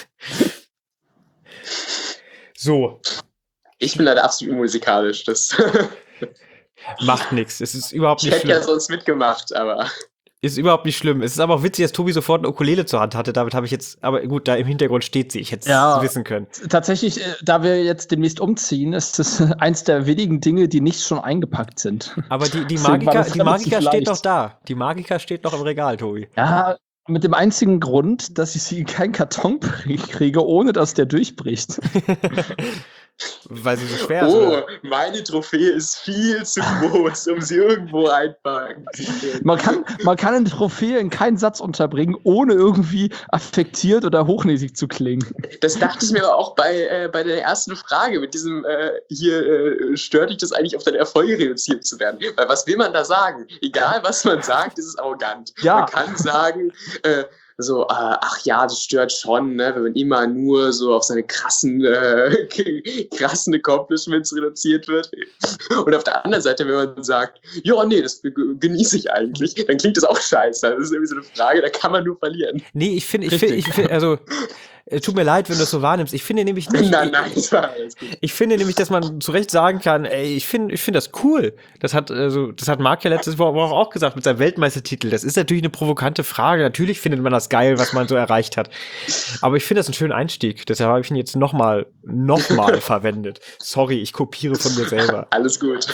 So. Ich bin leider absolut unmusikalisch. Das macht nichts. Es ist überhaupt nicht schlimm. Ich hätte ja sonst mitgemacht, aber. Ist überhaupt nicht schlimm. Es ist aber auch witzig, dass Tobi sofort eine Ukulele zur Hand hatte. Damit habe ich jetzt, aber gut, da im Hintergrund steht sie. Ich hätte es wissen können. Tatsächlich, da wir jetzt demnächst umziehen, ist das eins der wenigen Dinge, die nicht schon eingepackt sind. Aber die Magica steht noch da. Die Magica steht noch im Regal, Tobi. Ja, mit dem einzigen Grund, dass ich sie in keinen Karton kriege, ohne dass der durchbricht. Weil sie so schwer ist. Meine Trophäe ist viel zu groß, um sie irgendwo einpacken zu können. Man kann eine Trophäe in keinen Satz unterbringen, ohne irgendwie affektiert oder hochnäsig zu klingen. Das dachte ich mir aber auch bei der ersten Frage mit diesem stört dich das eigentlich, auf deine Erfolge reduziert zu werden? Weil was will man da sagen? Egal, was man sagt, ist es arrogant. Ja. Man kann sagen, so, ach ja, das stört schon, ne, wenn man immer nur so auf seine krassen Accomplishments reduziert wird. Und auf der anderen Seite, wenn man sagt, ja, nee, das genieße ich eigentlich, dann klingt das auch scheiße. Das ist irgendwie so eine Frage, da kann man nur verlieren. Nee, ich finde, also, tut mir leid, wenn du das so wahrnimmst. Ich finde nämlich nicht. Nein, das war alles gut. Ich finde nämlich, dass man zu Recht sagen kann, ey, ich finde das cool. Das hat Marc ja letztes Woche auch gesagt mit seinem Weltmeistertitel. Das ist natürlich eine provokante Frage. Natürlich findet man das geil, was man so erreicht hat. Aber ich finde das einen schönen Einstieg. Deshalb habe ich ihn jetzt nochmal verwendet. Sorry, ich kopiere von mir selber. Alles gut.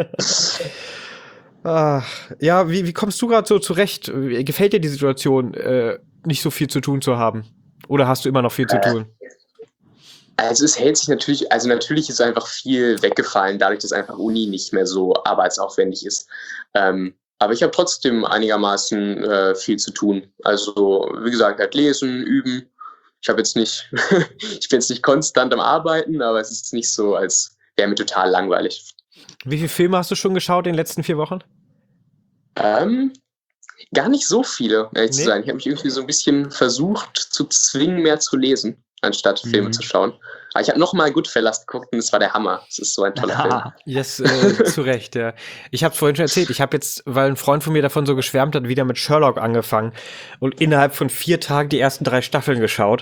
Ja, wie kommst du gerade so zurecht? Gefällt dir die Situation, nicht so viel zu tun zu haben? Oder hast du immer noch viel zu tun? Also es hält sich natürlich, natürlich ist einfach viel weggefallen, dadurch, dass einfach Uni nicht mehr so arbeitsaufwendig ist. Aber ich habe trotzdem einigermaßen viel zu tun. Also wie gesagt, halt lesen, üben. Ich bin jetzt nicht konstant am Arbeiten, aber es ist nicht so, als wäre mir total langweilig. Wie viele Filme hast du schon geschaut in den letzten 4 Wochen? Gar nicht so viele, ehrlich zu sein. Ich habe mich irgendwie so ein bisschen versucht zu zwingen, mehr zu lesen, anstatt Filme zu schauen. Aber ich habe nochmal Goodfellas geguckt und es war der Hammer. Es ist so ein toller Film. Yes, zu Recht, ja. Ich habe es vorhin schon erzählt. Ich habe jetzt, weil ein Freund von mir davon so geschwärmt hat, wieder mit Sherlock angefangen und innerhalb von 4 Tagen die ersten 3 Staffeln geschaut.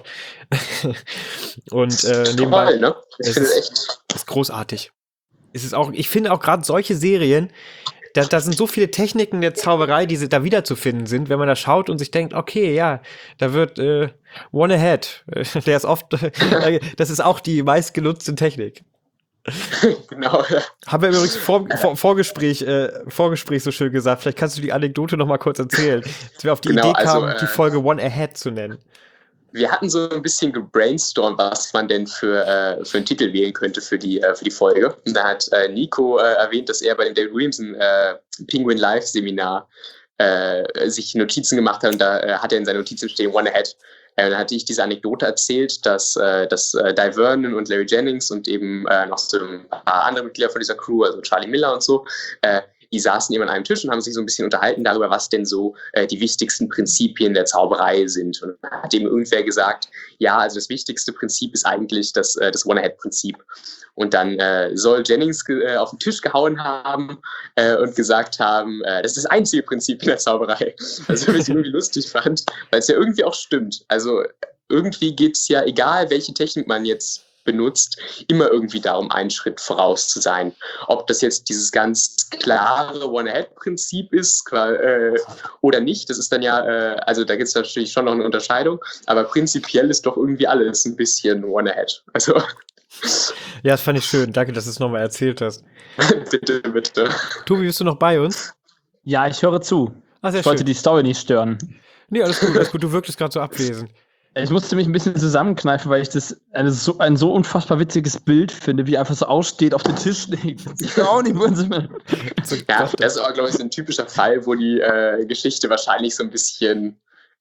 Und nebenbei. Toll, ne? Ich finde es echt. Ist großartig. Ich finde auch gerade solche Serien, da sind so viele Techniken der Zauberei, die da wiederzufinden sind, wenn man da schaut und sich denkt, okay, ja, da wird One Ahead. Der ist oft, das ist auch die meistgenutzte Technik. Genau, ja. Haben wir übrigens Vorgespräch so schön gesagt. Vielleicht kannst du die Anekdote noch mal kurz erzählen. Dass wir auf die Idee kamen, die Folge One Ahead zu nennen. Wir hatten so ein bisschen gebrainstormt, was man denn für einen Titel wählen könnte für die Folge. Und da hat Nico erwähnt, dass er bei dem David Williamson Penguin Live Seminar sich Notizen gemacht hat und da hat er in seinen Notizen stehen One Ahead. Dann hatte ich diese Anekdote erzählt, dass Di Vernon und Larry Jennings und eben noch so ein paar andere Mitglieder von dieser Crew, also Charlie Miller und so, die saßen eben an einem Tisch und haben sich so ein bisschen unterhalten darüber, was denn so die wichtigsten Prinzipien der Zauberei sind. Und dann hat eben irgendwer gesagt, ja, also das wichtigste Prinzip ist eigentlich das One-Ahead-Prinzip. Und dann soll Jennings auf den Tisch gehauen haben und gesagt haben, das ist das einzige Prinzip in der Zauberei. Also was ich irgendwie lustig fand, weil es ja irgendwie auch stimmt. Also irgendwie geht es ja, egal welche Technik man jetzt benutzt, immer irgendwie darum, einen Schritt voraus zu sein. Ob das jetzt dieses ganz klare One-Ahead-Prinzip ist oder nicht, das ist dann ja, also da gibt es natürlich schon noch eine Unterscheidung, aber prinzipiell ist doch irgendwie alles ein bisschen One-Ahead. Also ja, das fand ich schön. Danke, dass du es nochmal erzählt hast. Bitte. Tobi, bist du noch bei uns? Ja, ich höre zu. Sehr ich wollte die Story nicht stören. Nee, alles gut. Du wirktest gerade so abwesend. Ich musste mich ein bisschen zusammenkneifen, weil ich das ein so unfassbar witziges Bild finde, wie einfach so aussteht, auf den Tisch legt. Ich auch nicht, wo sie mal. Ja, das ist auch, glaube ich, so ein typischer Fall, wo die Geschichte wahrscheinlich so ein bisschen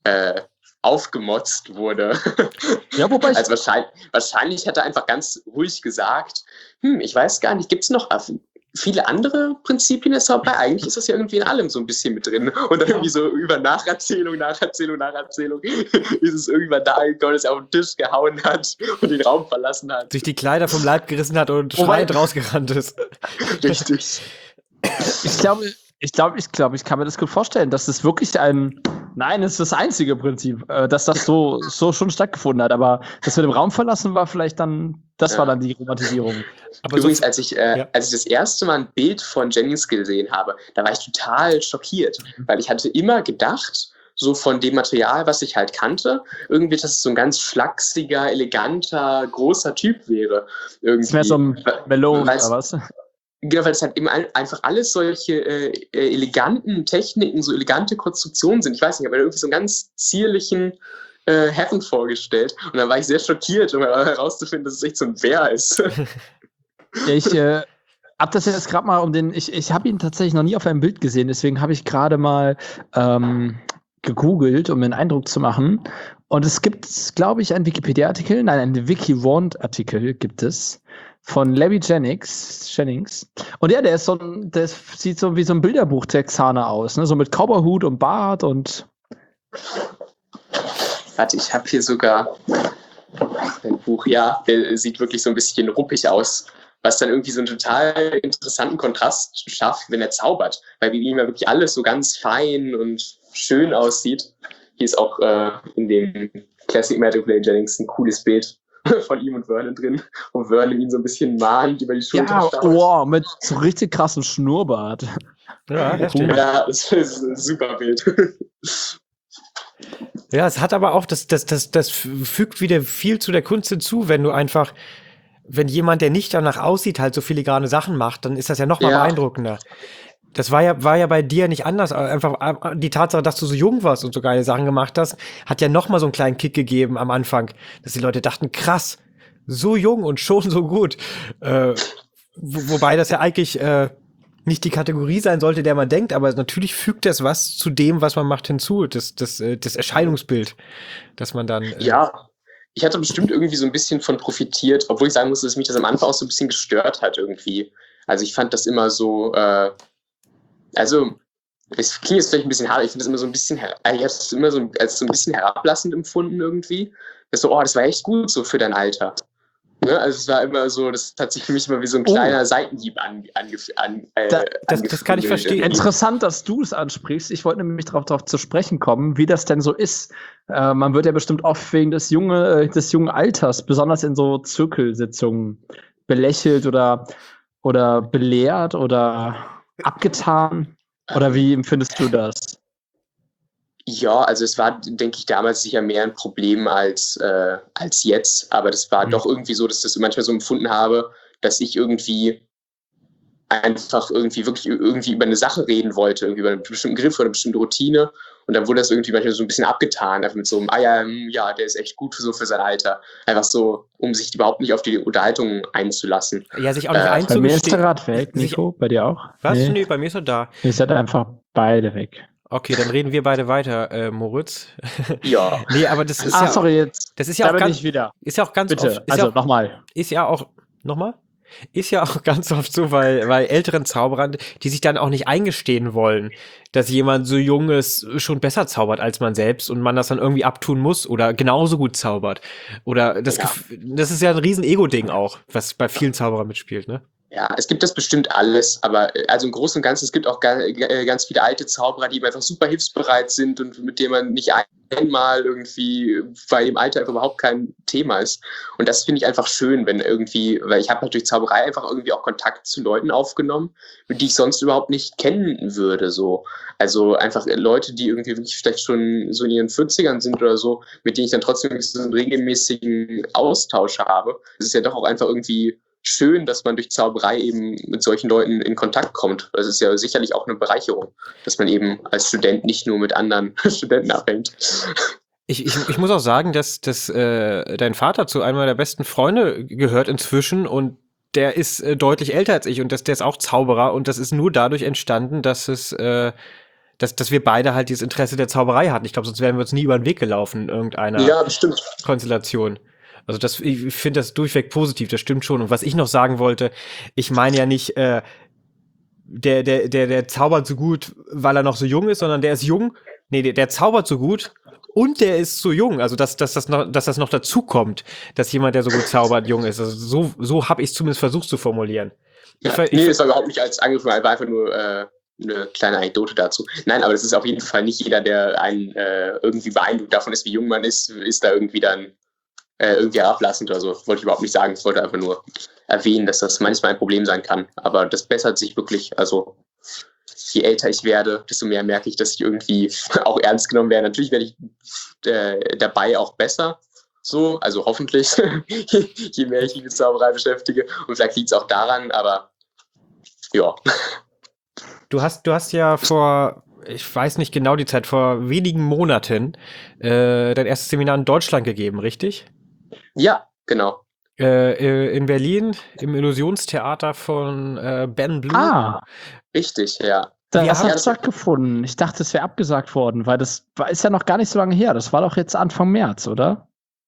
aufgemotzt wurde. Ja, wobei also wahrscheinlich hat er einfach ganz ruhig gesagt, ich weiß gar nicht, gibt es noch viele andere Prinzipien der Zauberei? Eigentlich ist das ja irgendwie in allem so ein bisschen mit drin. Und dann irgendwie so über Nacherzählung ist es irgendwann da gekommen, dass er auf den Tisch gehauen hat und den Raum verlassen hat. Sich die Kleider vom Leib gerissen hat und schreiend rausgerannt ist. Richtig. Ich kann mir das gut vorstellen, dass das wirklich nein, es ist das einzige Prinzip, dass das so schon stattgefunden hat, aber das mit dem Raum verlassen war vielleicht dann, war dann die Romantisierung. Aber übrigens, als ich das erste Mal ein Bild von Jennings gesehen habe, da war ich total schockiert, weil ich hatte immer gedacht, so von dem Material, was ich halt kannte, irgendwie, dass es so ein ganz flachsiger, eleganter, großer Typ wäre. Irgendwie. Das wäre so ein Melon oder was? Genau, weil es halt eben einfach alles solche eleganten Techniken, so elegante Konstruktionen sind. Ich weiß nicht, aber irgendwie so einen ganz zierlichen Heaven vorgestellt. Und dann war ich sehr schockiert, um herauszufinden, dass es echt so ein Bär ist. Ich habe das jetzt gerade mal ich habe ihn tatsächlich noch nie auf einem Bild gesehen, deswegen habe ich gerade mal gegoogelt, um mir einen Eindruck zu machen. Und es gibt, glaube ich, einen einen Wiki-Wand-Artikel gibt es. Von Larry Jennings. Und ja, der sieht so wie so ein Bilderbuch-Texaner aus, ne? So mit Cowboyhut und Bart und. Warte, ich habe hier sogar ein Buch, ja, der sieht wirklich so ein bisschen ruppig aus, was dann irgendwie so einen total interessanten Kontrast schafft, wenn er zaubert, weil bei ihm ja wirklich alles so ganz fein und schön aussieht. Hier ist auch in dem Classic Magic Play Jennings ein cooles Bild von ihm und Vernon drin, wo Vernon ihn so ein bisschen mahnt über die Schulter schaut. Oh, mit so richtig krassem Schnurrbart. Ja, heftig. Ja, das ist ein super Bild. Ja, es hat aber auch, das fügt wieder viel zu der Kunst hinzu, wenn jemand, der nicht danach aussieht, halt so filigrane Sachen macht, dann ist das ja noch mal beeindruckender. Das war ja bei dir nicht anders. Einfach die Tatsache, dass du so jung warst und so geile Sachen gemacht hast, hat ja noch mal so einen kleinen Kick gegeben am Anfang, dass die Leute dachten, krass, so jung und schon so gut. Wobei das ja eigentlich nicht die Kategorie sein sollte, der man denkt, aber natürlich fügt das was zu dem, was man macht, hinzu. Das Erscheinungsbild, dass man dann... Ja, ich hatte bestimmt irgendwie so ein bisschen von profitiert, obwohl ich sagen muss, dass mich das am Anfang auch so ein bisschen gestört hat irgendwie. Also ich fand das immer so... Also, es klingt jetzt vielleicht ein bisschen hart, ich finde das immer so ein bisschen, ich habe es immer so als so ein bisschen herablassend empfunden irgendwie. Das so, das war echt gut so für dein Alter. Ne? Also es war immer so, das hat sich für mich immer wie so ein kleiner Seitenhieb das kann ich verstehen. Interessant, dass du es ansprichst. Ich wollte nämlich darauf zu sprechen kommen, wie das denn so ist. Man wird ja bestimmt oft wegen des jungen Alters, besonders in so Zirkelsitzungen, belächelt oder belehrt oder abgetan? Oder wie empfindest du das? Ja, also es war, denke ich, damals sicher mehr ein Problem als jetzt. Aber das war doch irgendwie so, dass ich das manchmal so empfunden habe, dass ich irgendwie einfach wirklich über eine Sache reden wollte, irgendwie über einen bestimmten Griff oder eine bestimmte Routine. Und dann wurde das irgendwie manchmal so ein bisschen abgetan, einfach mit so einem, der ist echt gut so für sein Alter. Einfach so, um sich überhaupt nicht auf die Unterhaltung einzulassen. Ja, sich auch nicht einzugestehen. Bei mir ist der Rad weg, Nico, bei dir auch? Was? Nee, bei mir ist er da. Ihr seid einfach beide weg. Okay, dann reden wir beide weiter, Moritz. Ja. Nee, aber das ist sorry, jetzt. Das ist ja auch ganz, wieder. Ist ja auch ganz Bitte, oft, nochmal. Ist ja auch ganz oft so, weil älteren Zauberern, die sich dann auch nicht eingestehen wollen, dass jemand so jung ist, schon besser zaubert als man selbst und man das dann irgendwie abtun muss oder genauso gut zaubert. Oder das ist ja ein riesen Ego-Ding auch, was bei vielen Zauberern mitspielt, ne? Ja, es gibt das bestimmt alles, aber also im Großen und Ganzen, es gibt auch ganz viele alte Zauberer, die einfach super hilfsbereit sind und mit denen man nicht einmal irgendwie bei dem Alter einfach überhaupt kein Thema ist. Und das finde ich einfach schön, wenn irgendwie, weil ich habe halt durch Zauberei einfach irgendwie auch Kontakt zu Leuten aufgenommen, die ich sonst überhaupt nicht kennen würde, so. Also einfach Leute, die irgendwie wirklich vielleicht schon so in ihren 40ern sind oder so, mit denen ich dann trotzdem so einen regelmäßigen Austausch habe. Es ist ja doch auch einfach irgendwie schön, dass man durch Zauberei eben mit solchen Leuten in Kontakt kommt. Das ist ja sicherlich auch eine Bereicherung, dass man eben als Student nicht nur mit anderen Studenten abhängt. Ich muss auch sagen, dass dein Vater zu einem meiner besten Freunde gehört inzwischen und der ist deutlich älter als ich und der ist auch Zauberer und das ist nur dadurch entstanden, dass dass wir beide halt dieses Interesse der Zauberei hatten. Ich glaube, sonst wären wir uns nie über den Weg gelaufen in irgendeiner Konstellation. Also ich finde das durchweg positiv, das stimmt schon. Und was ich noch sagen wollte, ich meine ja nicht, der zaubert so gut, weil er noch so jung ist, sondern der ist jung, der zaubert so gut und der ist so jung. Also dass das noch dazu kommt, dass jemand, der so gut zaubert, jung ist. Also so habe ich es zumindest versucht zu formulieren. Das war überhaupt nicht als Angriff, war einfach nur eine kleine Anekdote dazu. Nein, aber das ist auf jeden Fall nicht jeder, der einen irgendwie beeindruckt davon ist, wie jung man ist da irgendwie dann irgendwie herablassend oder so. Wollte ich überhaupt nicht sagen. Ich wollte einfach nur erwähnen, dass das manchmal ein Problem sein kann. Aber das bessert sich wirklich. Also je älter ich werde, desto mehr merke ich, dass ich irgendwie auch ernst genommen werde. Natürlich werde ich dabei auch besser. So, also hoffentlich, je mehr ich mich mit Zauberei beschäftige. Und vielleicht liegt es auch daran, aber ja. Du hast ja ich weiß nicht genau die Zeit, vor wenigen Monaten dein erstes Seminar in Deutschland gegeben, richtig? Ja, genau. In Berlin, im Illusionstheater von Ben Blue. Ah, richtig, ja. Das hat stattgefunden. Ich dachte, es wäre abgesagt worden, weil ist ja noch gar nicht so lange her. Das war doch jetzt Anfang März, oder?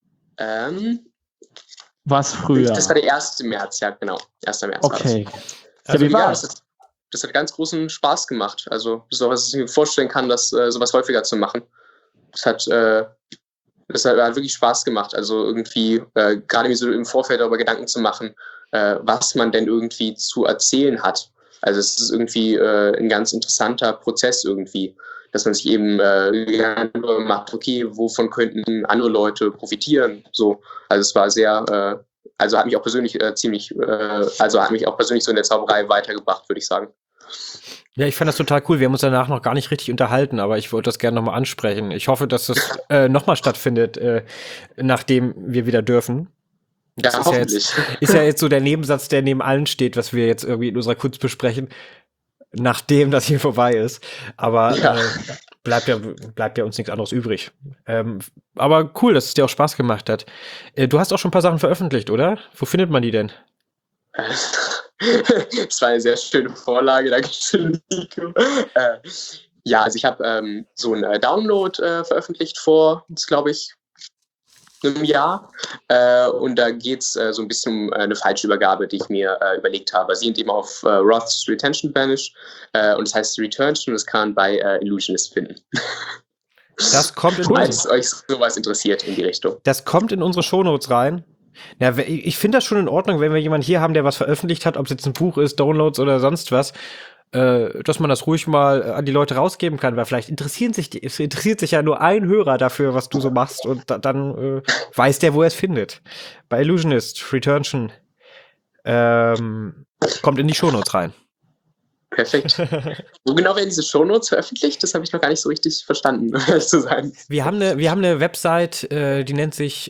War es früher? Das war der 1. März, ja, genau. 1. März. Okay. Also, wie war das? Das hat ganz großen Spaß gemacht. Also, so was ich mir vorstellen kann, das sowas häufiger zu machen. Das hat wirklich Spaß gemacht. Also irgendwie, gerade mir so im Vorfeld darüber Gedanken zu machen, was man denn irgendwie zu erzählen hat. Also es ist irgendwie ein ganz interessanter Prozess irgendwie, dass man sich eben macht, okay, wovon könnten andere Leute profitieren? So, also es war sehr, also hat mich auch persönlich hat mich auch persönlich so in der Zauberei weitergebracht, würde ich sagen. Ja, ich fand das total cool. Wir haben uns danach noch gar nicht richtig unterhalten, aber ich wollte das gerne nochmal ansprechen. Ich hoffe, dass das nochmal stattfindet, nachdem wir wieder dürfen. Das ja, hoffentlich. Ist ja jetzt so der Nebensatz, der neben allen steht, was wir jetzt irgendwie in unserer Kunst besprechen, nachdem das hier vorbei ist. Aber bleibt ja uns nichts anderes übrig. Aber cool, dass es dir auch Spaß gemacht hat. Du hast auch schon ein paar Sachen veröffentlicht, oder? Wo findet man die denn? Das war eine sehr schöne Vorlage, danke schön, Nico. Ja, also ich habe so einen Download veröffentlicht vor, glaube ich, einem Jahr. Und da geht es so ein bisschen um eine Falschübergabe, die ich mir überlegt habe. Basierend eben auf Roth's Retention Banish. Und das heißt Retention, das kann man bei Illusionist finden. Das kommt falls euch sowas interessiert in die Richtung. Das kommt in unsere Shownotes rein. Ja, ich finde das schon in Ordnung, wenn wir jemanden hier haben, der was veröffentlicht hat, ob es jetzt ein Buch ist, Downloads oder sonst was, dass man das ruhig mal an die Leute rausgeben kann, weil vielleicht interessiert sich ja nur ein Hörer dafür, was du so machst, und dann weiß der, wo er es findet. Bei Illusionist, Retention, kommt in die Shownotes rein. Perfekt. Wo genau werden diese Shownotes veröffentlicht? Das habe ich noch gar nicht so richtig verstanden, um ehrlich zu sein. Wir haben eine Website, die nennt sich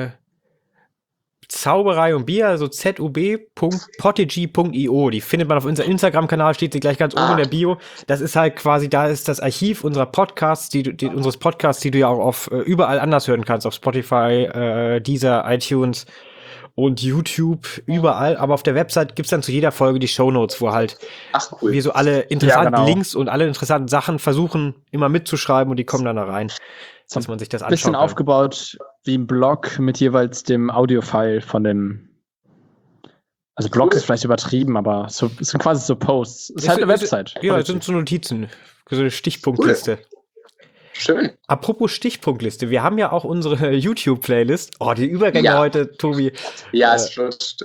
Zauberei und Bier, also zub.potigy.io. Die findet man auf unserem Instagram-Kanal, steht sie gleich ganz oben in der Bio. Das ist halt quasi, da ist das Archiv unserer Podcasts, unseres Podcasts, die du ja auch auf überall anders hören kannst, auf Spotify, Deezer, iTunes und YouTube, überall. Aber auf der Website gibt's dann zu jeder Folge die Shownotes, wo halt wir so alle interessanten Links und alle interessanten Sachen versuchen, immer mitzuschreiben, und die kommen dann da rein, dass man sich das anschaut. Bisschen aufgebaut wie ein Blog mit jeweils dem Audio-File von dem. Also Blog ist vielleicht übertrieben, aber es sind quasi so Posts. Es ist halt eine Website. Ja, es sind so Notizen, so eine Stichpunktliste. Cool. Schön. Apropos Stichpunktliste, wir haben ja auch unsere YouTube-Playlist. Oh, die Übergänge heute, Tobi. Ja, es ist.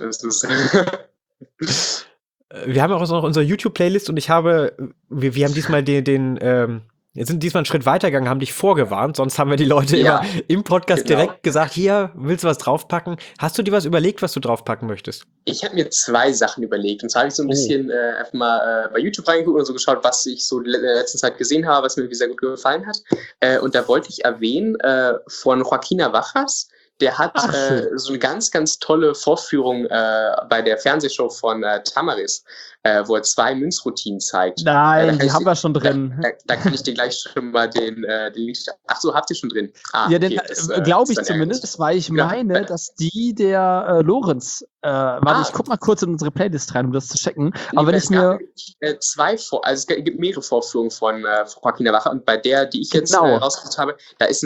Wir haben auch noch unsere YouTube-Playlist, und wir haben diesmal sind diesmal einen Schritt weitergegangen, haben dich vorgewarnt, sonst haben wir die Leute immer im Podcast direkt gesagt, hier, willst du was draufpacken? Hast du dir was überlegt, was du draufpacken möchtest? Ich habe mir 2 Sachen überlegt, und zwar habe ich so ein bisschen einfach mal bei YouTube reingeguckt und so geschaut, was ich so in der letzten Zeit gesehen habe, was mir sehr gut gefallen hat. Und da wollte ich erwähnen von Joaquin Navajas. Der hat so eine ganz, ganz tolle Vorführung bei der Fernsehshow von Tamaris, wo er 2 Münzroutinen zeigt. Nein, die haben wir schon drin. Da kann ich dir gleich schon mal den Link. Ach so, habt ihr schon drin? Ja, den glaube ich zumindest, weil ich meine, dass die der Lorenz. Warte, ich guck mal kurz in unsere Playlist rein, um das zu checken. Aber wenn ich mir also es gibt mehrere Vorführungen von Joaquin Navaja, und bei der, die ich jetzt rausgesucht habe, da ist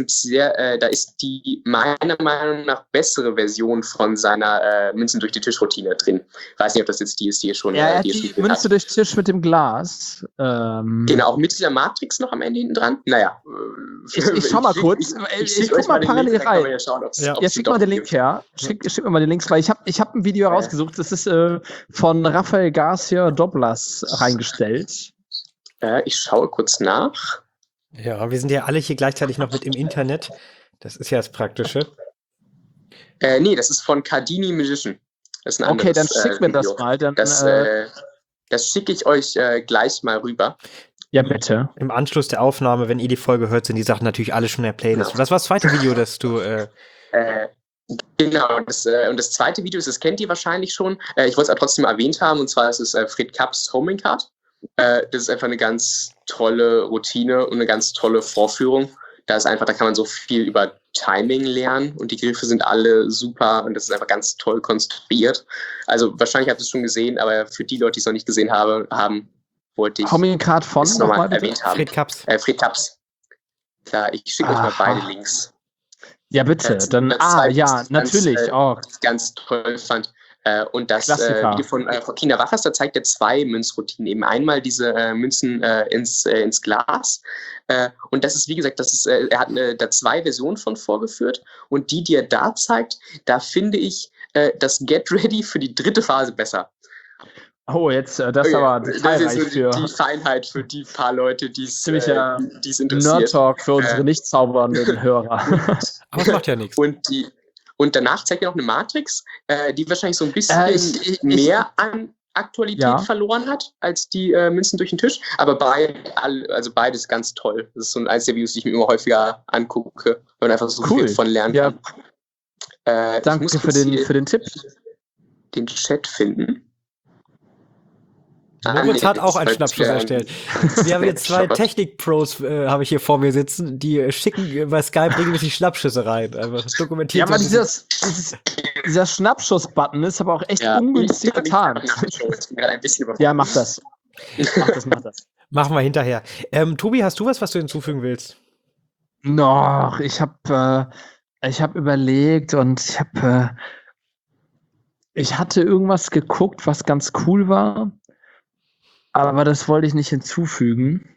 die meiner Meinung nach bessere Version von seiner Münzen durch die Tischroutine drin. Ich weiß nicht, ob das jetzt die ist, die schon die Münze durch den Tisch mit dem Glas. Genau, auch mit dieser Matrix noch am Ende hinten dran. Naja. Ich schau mal kurz. Ich guck mal parallel rein. Schick mal den Link her. Schick mir mal den Link, weil ich hab ein Video rausgesucht. Das ist von Rafael Garcia Doblas reingestellt. Ich schaue kurz nach. Ja, wir sind ja alle hier gleichzeitig noch mit im Internet. Das ist ja das Praktische. Nee, das ist von Cardini Magician. Das ist ein anderes, dann schick mir das mal. Das schicke ich euch gleich mal rüber. Ja, bitte. Im Anschluss der Aufnahme, wenn ihr die Folge hört, sind die Sachen natürlich alle schon in der Playlist. Genau. Was war das zweite Video, das du... Genau, und das zweite Video, das kennt ihr wahrscheinlich schon. Ich wollte es aber trotzdem erwähnt haben, und zwar ist es Fred Kapps Homing Card. Das ist einfach eine ganz tolle Routine und eine ganz tolle Vorführung. Da kann man so viel über Timing lernen, und die Griffe sind alle super, und das ist einfach ganz toll konstruiert. Also wahrscheinlich habt ihr es schon gesehen, aber für die Leute, die es noch nicht gesehen haben, wollte ich Homing Card von nochmal erwähnt haben. Fred Kapps. Fred Kapps. Ja, ich schicke euch mal beide Links. Ja, bitte. Dann, natürlich. Ganz toll fand. Und das Video von Kina Wachers, da zeigt er 2 Münzroutinen. Eben einmal diese Münzen ins Glas. Und das ist, wie gesagt, er hat da 2 Versionen von vorgeführt. Und die er da zeigt, da finde ich das Get Ready für die 3. Phase besser. Oh, jetzt, das ist aber detailreich so für die Feinheit für die paar Leute, die es interessiert. Nerd-Talk für unsere nicht zaubernden Hörer. Aber das macht ja nichts. Und danach zeigt er noch eine Matrix, die wahrscheinlich so ein bisschen mehr an Aktualität verloren hat, als die Münzen durch den Tisch. Aber beides ganz toll. Das ist so eines der Videos, die ich mir immer häufiger angucke und einfach so viel von lernen kann. Danke für den Tipp. Den Chat finden. Moritz hat auch einen Schnappschuss erstellt. Wir haben jetzt 2 Technik-Pros, habe ich hier vor mir sitzen, die schicken bei Skype regelmäßig Schnappschüsse rein. Einfach dokumentiert. Ja, aber dieser Schnappschuss-Button ist aber auch echt ungünstig getan. Ja, mach das. Mach das. Machen wir hinterher. Tobi, hast du was du hinzufügen willst? Noch, ich habe überlegt und ich hatte irgendwas geguckt, was ganz cool war. Aber das wollte ich nicht hinzufügen.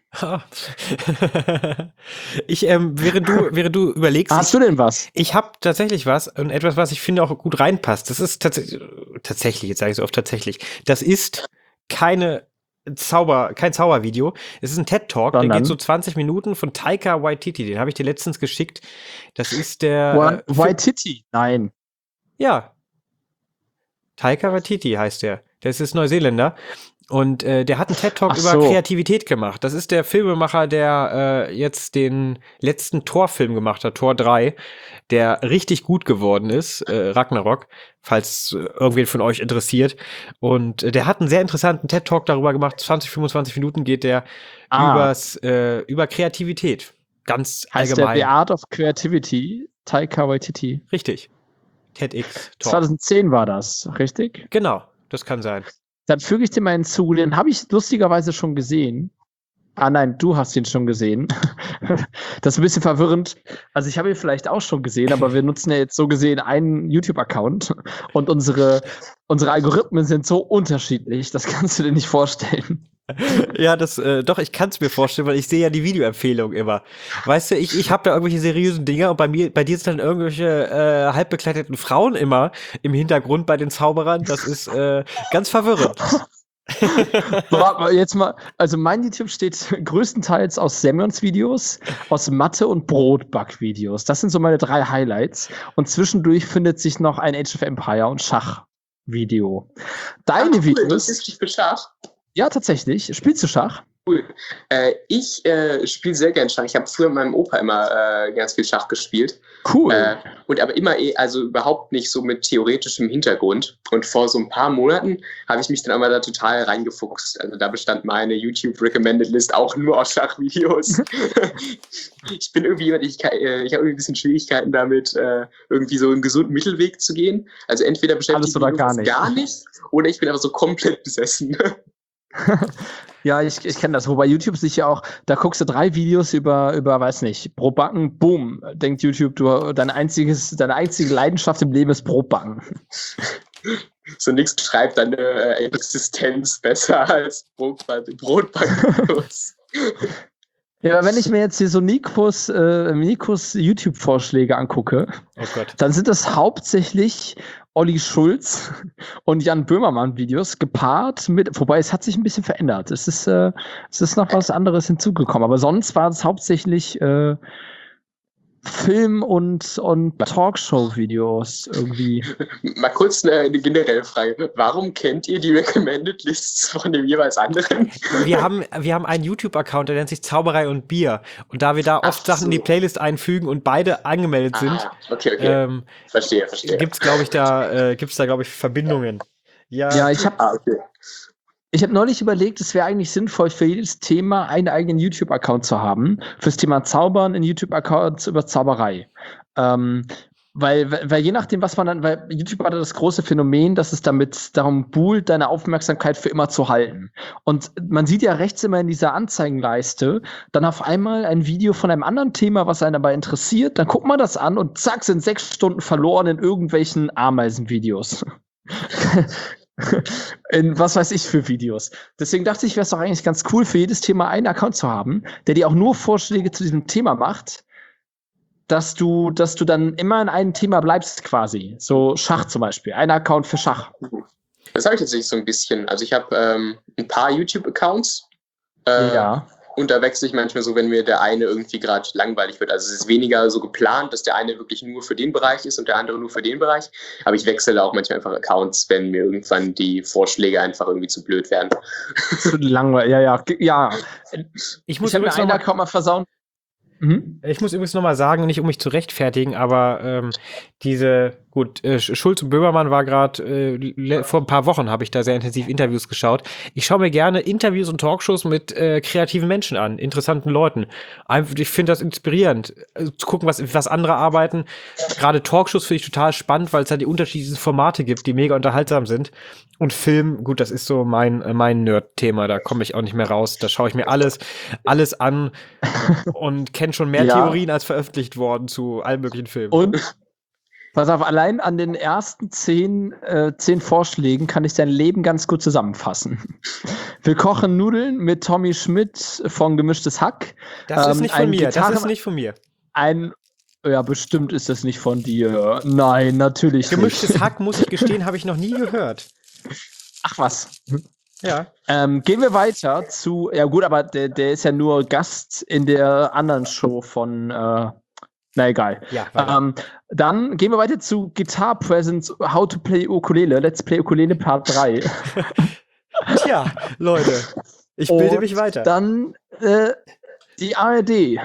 Während du überlegst. Hast du denn was? Ich habe tatsächlich was und etwas, was ich finde auch gut reinpasst. Das ist tatsächlich, jetzt sage ich so oft tatsächlich. Das ist kein Zaubervideo. Es ist ein TED-Talk, der geht so 20 Minuten von Taika Waititi. Den habe ich dir letztens geschickt. Das ist der. Waititi? Nein. Ja. Taika Waititi heißt der. Der ist Neuseeländer. Und der hat einen TED-Talk über Kreativität gemacht. Das ist der Filmemacher, der jetzt den letzten Thor-Film gemacht hat, Thor 3, der richtig gut geworden ist, Ragnarok, falls irgendwen von euch interessiert. Und der hat einen sehr interessanten TED-Talk darüber gemacht. 25 Minuten geht der über Kreativität. Ganz heißt allgemein. Der The Art of Creativity, Taika Waititi. Richtig. TEDx-Talk. 2010 war das, richtig? Genau, das kann sein. Dann füge ich dir mal hinzu, den habe ich lustigerweise schon gesehen. Ah nein, du hast ihn schon gesehen. Das ist ein bisschen verwirrend. Also ich habe ihn vielleicht auch schon gesehen, aber wir nutzen ja jetzt so gesehen einen YouTube-Account und unsere Algorithmen sind so unterschiedlich, das kannst du dir nicht vorstellen. Ja, doch, ich kann es mir vorstellen, weil ich sehe ja die Videoempfehlung immer. Weißt du, ich habe da irgendwelche seriösen Dinger und bei dir sind dann irgendwelche halbbekleideten Frauen immer im Hintergrund bei den Zauberern. Das ist ganz verwirrend. Jetzt mal, also mein YouTube steht größtenteils aus Semyons-Videos, aus Mathe- und Brotback-Videos. Das sind so meine 3 Highlights. Und zwischendurch findet sich noch ein Age of Empire und Schach-Video. Deine Videos. Das ist richtig für Schach. Ja, tatsächlich. Spielst du Schach? Cool. Ich spiele sehr gern Schach. Ich habe früher mit meinem Opa immer ganz viel Schach gespielt. Cool. Und aber immer also überhaupt nicht so mit theoretischem Hintergrund. Und vor so ein paar Monaten habe ich mich dann aber da total reingefuchst. Also da bestand meine YouTube-Recommended List auch nur aus Schachvideos. Ich bin irgendwie jemand, ich habe irgendwie ein bisschen Schwierigkeiten damit, irgendwie so einen gesunden Mittelweg zu gehen. Also entweder beschäftigt mich gar nicht oder ich bin einfach so komplett besessen. Ja, ich kenne das. Wobei YouTube sich ja auch, da guckst du 3 Videos über weiß nicht, Brotbacken, boom, denkt YouTube, deine einzige Leidenschaft im Leben ist Brotbacken. So nichts schreibt deine Existenz besser als Brotbacken. Ja, aber wenn ich mir jetzt hier so Nikos YouTube-Vorschläge angucke, dann sind das hauptsächlich Olli Schulz und Jan Böhmermann-Videos gepaart mit, wobei es hat sich ein bisschen verändert. Es ist noch was anderes hinzugekommen, aber sonst war es hauptsächlich Film- und Talkshow-Videos irgendwie. Mal kurz eine generelle Frage. Warum kennt ihr die Recommended Lists von dem jeweils anderen? Wir haben einen YouTube-Account, der nennt sich Zauberei und Bier. Und da wir da oft Sachen in die Playlist einfügen und beide angemeldet sind, okay. Verstehe. Gibt's da, glaube ich, Verbindungen. Ja, ich habe neulich überlegt, es wäre eigentlich sinnvoll, für jedes Thema einen eigenen YouTube-Account zu haben. Fürs Thema Zaubern, einen YouTube-Account über Zauberei. Weil je nachdem, was man dann, weil YouTube hatte das große Phänomen, dass es damit darum buhlt, deine Aufmerksamkeit für immer zu halten. Und man sieht ja rechts immer in dieser Anzeigenleiste dann auf einmal ein Video von einem anderen Thema, was einen dabei interessiert. Dann guckt man das an und zack, sind 6 Stunden verloren in irgendwelchen Ameisenvideos. in was weiß ich für Videos. Deswegen dachte ich, wäre es doch eigentlich ganz cool, für jedes Thema einen Account zu haben, der dir auch nur Vorschläge zu diesem Thema macht, dass du dann immer in einem Thema bleibst quasi. So Schach zum Beispiel. Ein Account für Schach. Das habe ich tatsächlich so ein bisschen. Also ich habe ein paar YouTube-Accounts. Ja. Und da wechsle ich manchmal so, wenn mir der eine irgendwie gerade langweilig wird. Also es ist weniger so geplant, dass der eine wirklich nur für den Bereich ist und der andere nur für den Bereich. Aber ich wechsle auch manchmal einfach Accounts, wenn mir irgendwann die Vorschläge einfach irgendwie zu blöd werden. Zu langweilig, ja. Ich muss habe mir einen Account mal versauen. Ich muss übrigens nochmal sagen, nicht um mich zu rechtfertigen, aber Schulz und Böhmermann war gerade, vor ein paar Wochen habe ich da sehr intensiv Interviews geschaut. Ich schaue mir gerne Interviews und Talkshows mit kreativen Menschen an, interessanten Leuten. Ich finde das inspirierend, zu gucken, was andere arbeiten. Gerade Talkshows finde ich total spannend, weil es da die unterschiedlichen Formate gibt, die mega unterhaltsam sind. Und Film, gut, das ist so mein Nerd-Thema, da komme ich auch nicht mehr raus. Da schaue ich mir alles an und kenne schon mehr Theorien als veröffentlicht worden zu allen möglichen Filmen. Und pass auf, allein an den ersten 10 Vorschlägen kann ich dein Leben ganz gut zusammenfassen. Wir kochen Nudeln mit Tommy Schmidt von Gemischtes Hack. Das ist nicht von mir, das ist nicht von mir. Ja, bestimmt ist das nicht von dir. Nein, natürlich nicht. Gemischtes Hack, muss ich gestehen, habe ich noch nie gehört. Ach was. Ja. Gehen wir weiter zu, ja gut, aber der ist ja nur Gast in der anderen Show von, na egal. Ja, dann gehen wir weiter zu Guitar Presents, How to Play Ukulele, Let's Play Ukulele Part 3. Tja, Leute, ich bilde mich weiter. Dann die ARD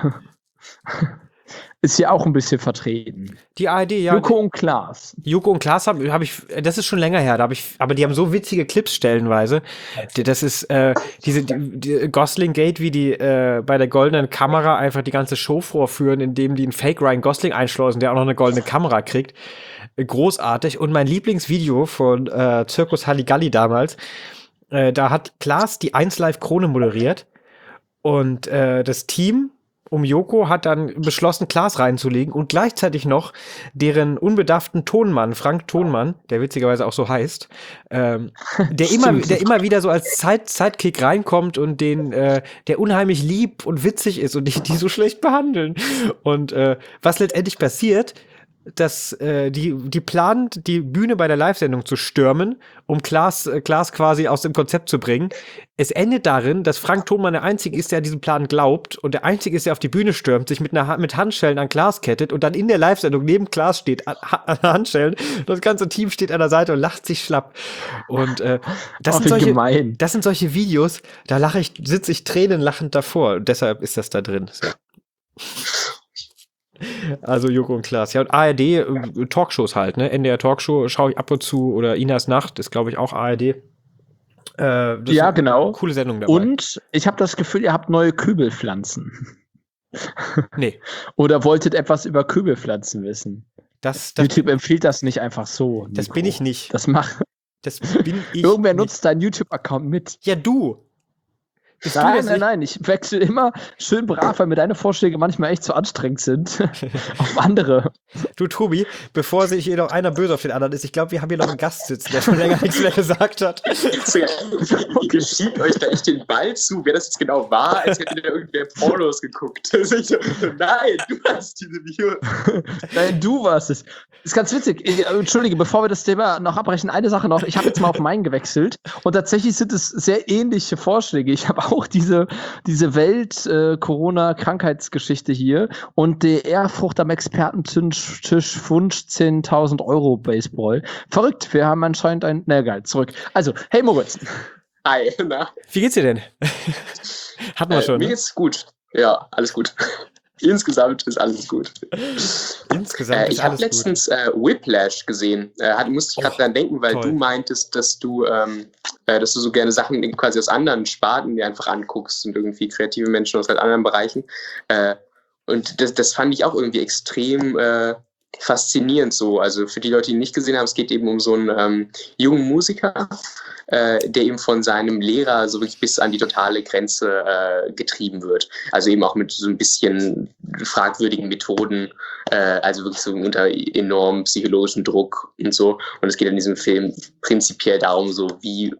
ist hier auch ein bisschen vertreten. Die ARD, ja. Joko und Klaas. Joko und Klaas das ist schon länger her, aber die haben so witzige Clips stellenweise. Das ist die Gosling Gate, wie die bei der goldenen Kamera einfach die ganze Show vorführen, indem die einen Fake Ryan Gosling einschleusen, der auch noch eine goldene Kamera kriegt. Großartig. Und mein Lieblingsvideo von Zirkus Halligalli damals, da hat Klaas die 1Live Krone moderiert und das Team um Joko hat dann beschlossen, Klaas reinzulegen und gleichzeitig noch deren unbedarften Tonmann, Frank Tonmann, der witzigerweise auch so heißt, der immer wieder so als Sidekick reinkommt und der unheimlich lieb und witzig ist und die so schlecht behandeln. Und was letztendlich passiert, dass die planen, die Bühne bei der Live-Sendung zu stürmen, um Klaas quasi aus dem Konzept zu bringen. Es endet darin, dass Frank Thonmann der Einzige ist, der diesen Plan glaubt und der Einzige ist, der auf die Bühne stürmt, sich mit Handschellen an Klaas kettet und dann in der Live-Sendung neben Klaas steht, an Handschellen. Das ganze Team steht an der Seite und lacht sich schlapp. Und das sind solche Videos, da sitze ich tränenlachend davor. Und deshalb ist das da drin. So. Also Joko und Klaas. Ja, und ARD, Talkshows halt, ne? NDR Talkshow schaue ich ab und zu. Oder Inas Nacht ist, glaube ich, auch ARD. Ja, genau. Coole Sendung dabei. Und ich habe das Gefühl, ihr habt neue Kübelpflanzen. Nee. Oder wolltet etwas über Kübelpflanzen wissen? YouTube empfiehlt das nicht einfach so. Nico. Das bin ich nicht. Das bin ich. Irgendwer nutzt deinen YouTube-Account mit. Ja, du. Nein, ich wechsle immer schön brav, weil mir deine Vorschläge manchmal echt zu anstrengend sind. Auf andere. Du, Tobi, bevor sich hier noch einer böse auf den anderen ist, ich glaube, wir haben hier noch einen Gast sitzen, der schon länger nichts mehr gesagt hat. Ihr schiebt euch da echt den Ball zu, wer das jetzt genau war, als hätte da irgendwer Pornos geguckt. Nein, du hast diese Video. Nein, du warst es. Ist ganz witzig. Entschuldige, bevor wir das Thema noch abbrechen, eine Sache noch. Ich habe jetzt mal auf meinen gewechselt und tatsächlich sind es sehr ähnliche Vorschläge. Ich habe auch diese Welt-Corona-Krankheitsgeschichte hier und der Ehrfurcht am Expertentisch Wunsch 10.000 Euro Baseball. Verrückt, wir haben anscheinend egal, zurück. Also, hey Moritz. Hi, na? Wie geht's dir denn? Hatten wir schon. Mir geht's gut. Ja, alles gut. Insgesamt ist alles gut. Ich habe letztens Whiplash gesehen. Musste ich gerade dran denken, weil du meintest, dass du so gerne Sachen quasi aus anderen Sparten dir einfach anguckst und irgendwie kreative Menschen aus halt anderen Bereichen. Und das fand ich auch irgendwie extrem faszinierend so. Also für die Leute, die ihn nicht gesehen haben, es geht eben um so einen jungen Musiker, der eben von seinem Lehrer so wirklich bis an die totale Grenze getrieben wird. Also eben auch mit so ein bisschen fragwürdigen Methoden, also wirklich so unter enormem psychologischen Druck und so. Und es geht in diesem Film prinzipiell darum, so wie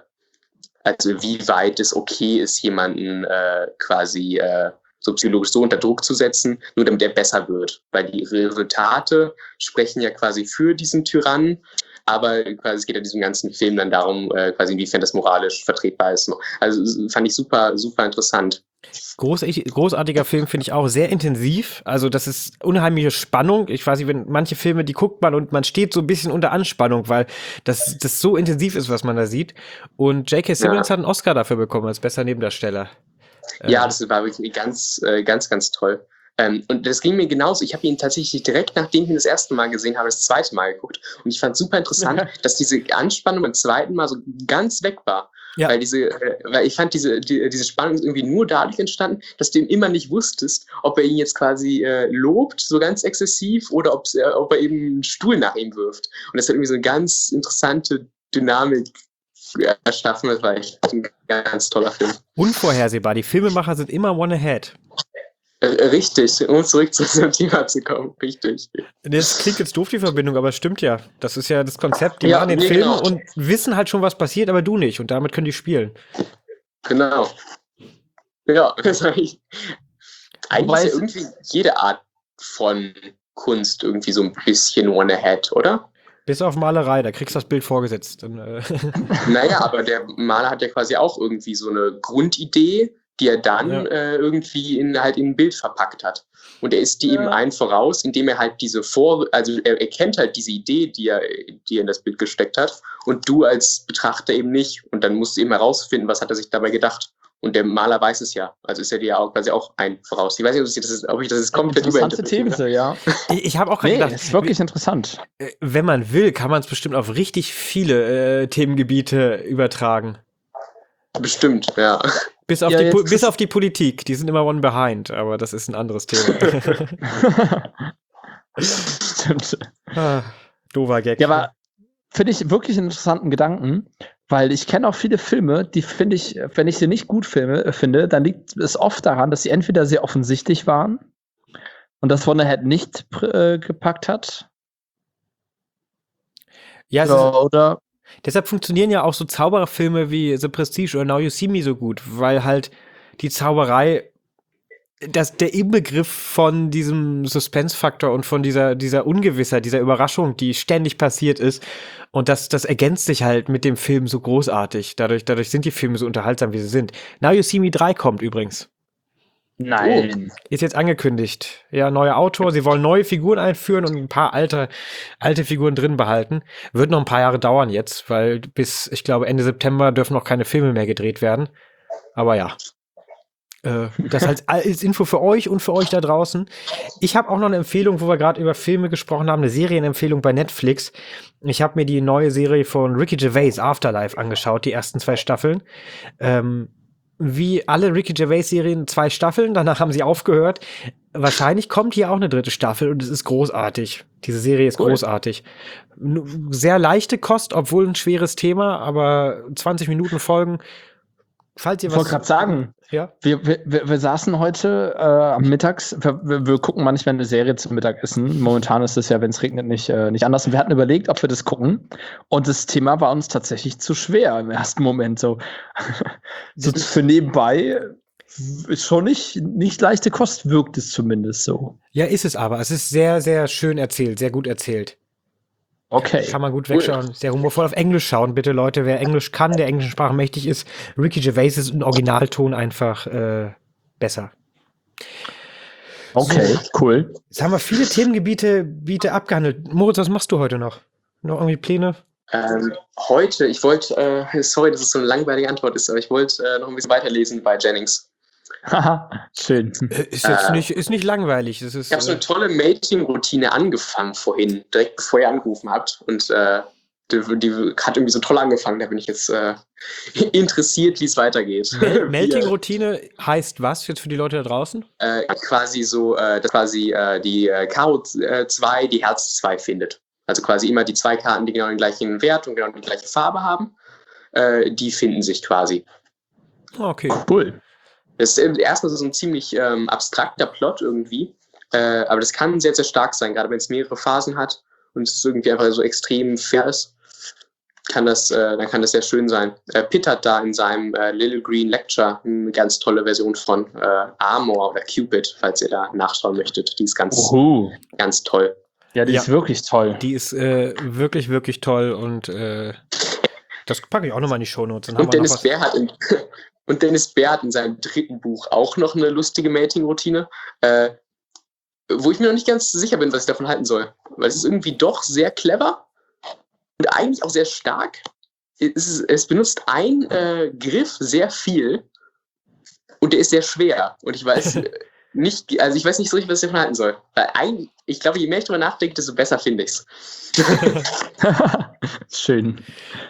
weit es okay ist, jemanden quasi so psychologisch so unter Druck zu setzen, nur damit er besser wird. Weil die Resultate sprechen ja quasi für diesen Tyrannen, aber quasi es geht in diesem ganzen Film dann darum, quasi inwiefern das moralisch vertretbar ist. Also fand ich super, super interessant. Großartiger Film, finde ich auch, sehr intensiv. Also das ist unheimliche Spannung. Ich weiß nicht, wenn manche Filme, die guckt man und man steht so ein bisschen unter Anspannung, weil das so intensiv ist, was man da sieht. Und J.K. Simmons hat einen Oscar dafür bekommen als bester Nebendarsteller. Ja, das war wirklich ganz, ganz toll. Und das ging mir genauso. Ich habe ihn tatsächlich direkt, nachdem ich ihn das erste Mal gesehen habe, das zweite Mal geguckt. Und ich fand es super interessant, dass diese Anspannung beim zweiten Mal so ganz weg war. Ja. Weil ich fand, diese Spannung ist irgendwie nur dadurch entstanden, dass du ihm immer nicht wusstest, ob er ihn jetzt quasi lobt, so ganz exzessiv, oder ob er eben einen Stuhl nach ihm wirft. Und das hat irgendwie so eine ganz interessante Dynamik erschaffen. Das war echt ein ganz toller Film. Unvorhersehbar. Die Filmemacher sind immer one ahead. Richtig, um zurück zu diesem Thema zu kommen. Richtig. Das klingt jetzt doof, die Verbindung, aber es stimmt ja. Das ist ja das Konzept. Die machen den Film genau. Und wissen halt schon, was passiert, aber du nicht. Und damit können die spielen. Genau. Ja, das eigentlich ist ja irgendwie jede Art von Kunst irgendwie so ein bisschen one ahead, oder? Bis auf Malerei, da kriegst du das Bild vorgesetzt. Naja, aber der Maler hat ja quasi auch irgendwie so eine Grundidee, die er dann irgendwie in ein Bild verpackt hat. Und er ist die eben einen voraus, indem er halt er kennt halt diese Idee, die er in das Bild gesteckt hat, und du als Betrachter eben nicht. Und dann musst du eben herausfinden, was hat er sich dabei gedacht. Und der Maler weiß es ja. Also ist er dir ja quasi auch ein voraus. Ich weiß nicht, ob ich das komplett überinterpretiere. Interessante These, ja. Ich habe auch gedacht, ist wirklich interessant. Wenn man will, kann man es bestimmt auf richtig viele Themengebiete übertragen. Bestimmt, ja. Bis auf die Politik. Die sind immer one behind, aber das ist ein anderes Thema. Stimmt. Doofer Gag. Ja, aber finde ich wirklich einen interessanten Gedanken, weil ich kenne auch viele Filme, die finde ich, wenn ich sie nicht gut finde, dann liegt es oft daran, dass sie entweder sehr offensichtlich waren und das One Ahead nicht gepackt hat. Ja, oder deshalb funktionieren ja auch so Zaubererfilme wie The Prestige oder Now You See Me so gut, weil halt die Zauberei der Inbegriff von diesem Suspense-Faktor und von dieser Ungewissheit, dieser Überraschung, die ständig passiert ist. Und das ergänzt sich halt mit dem Film so großartig. Dadurch sind die Filme so unterhaltsam, wie sie sind. Now You See Me 3 kommt übrigens. Nein. Ist jetzt angekündigt. Ja, neuer Autor. Sie wollen neue Figuren einführen und ein paar alte Figuren drin behalten. Wird noch ein paar Jahre dauern jetzt, weil bis, ich glaube, Ende September dürfen noch keine Filme mehr gedreht werden. Aber ja. Das als Info für euch und für euch da draußen. Ich habe auch noch eine Empfehlung, wo wir gerade über Filme gesprochen haben, eine Serienempfehlung bei Netflix. Ich habe mir die neue Serie von Ricky Gervais, Afterlife, angeschaut, die ersten 2 Staffeln. Wie alle Ricky Gervais-Serien 2 Staffeln, danach haben sie aufgehört. Wahrscheinlich kommt hier auch eine 3. Staffel und es ist großartig. Diese Serie ist großartig. Sehr leichte Kost, obwohl ein schweres Thema, aber 20 Minuten Folgen. Falls ihr ich wollte gerade sagen, ja? wir saßen heute am Mittags, wir gucken manchmal eine Serie zum Mittagessen. Momentan ist es ja, wenn es regnet, nicht anders. Und wir hatten überlegt, ob wir das gucken. Und das Thema war uns tatsächlich zu schwer im ersten Moment. So für nebenbei ist schon nicht leichte Kost, wirkt es zumindest so. Ja, ist es aber. Es ist sehr, sehr schön erzählt, sehr gut erzählt. Okay. Kann man gut wegschauen. Sehr humorvoll. Auf Englisch schauen, bitte, Leute. Wer Englisch kann, der englischen Sprache mächtig ist, Ricky Gervais ist im Originalton einfach besser. Okay, so, cool. Jetzt haben wir viele Themengebiete abgehandelt. Moritz, was machst du heute noch? Noch irgendwie Pläne? Heute, ich wollte, sorry, dass es so eine langweilige Antwort ist, aber ich wollte noch ein bisschen weiterlesen bei Jennings. Haha, schön. Ist nicht langweilig. Ich habe so eine tolle Mating-Routine angefangen vorhin, direkt bevor ihr angerufen habt. Und Die hat irgendwie so toll angefangen, da bin ich jetzt interessiert, wie es weitergeht. Melting-Routine heißt was jetzt für die Leute da draußen? Quasi so, dass quasi die Karo 2 die Herz 2 findet. Also quasi immer die 2 Karten, die genau den gleichen Wert und genau die gleiche Farbe haben, die finden sich quasi. Okay. Cool. Das ist erstmal so ein ziemlich abstrakter Plot irgendwie, aber das kann sehr, sehr stark sein, gerade wenn es mehrere Phasen hat und es irgendwie einfach so extrem fair ist. Dann kann das sehr schön sein. Pitt hat da in seinem Little Green Lecture eine ganz tolle Version von Amor oder Cupid, falls ihr da nachschauen möchtet. Die ist ganz toll. Ja, die ist wirklich toll. Die ist wirklich, wirklich toll und das packe ich auch nochmal in die Shownotes. Und Dennis Bär hat in seinem 3. Buch auch noch eine lustige Mating-Routine, wo ich mir noch nicht ganz sicher bin, was ich davon halten soll. Weil es ist irgendwie doch sehr clever und eigentlich auch sehr stark. Es benutzt einen Griff sehr viel und der ist sehr schwer. Und ich weiß nicht so richtig, was ich davon halten soll. Weil ich glaube, je mehr ich drüber nachdenke, desto besser finde ich es. Schön.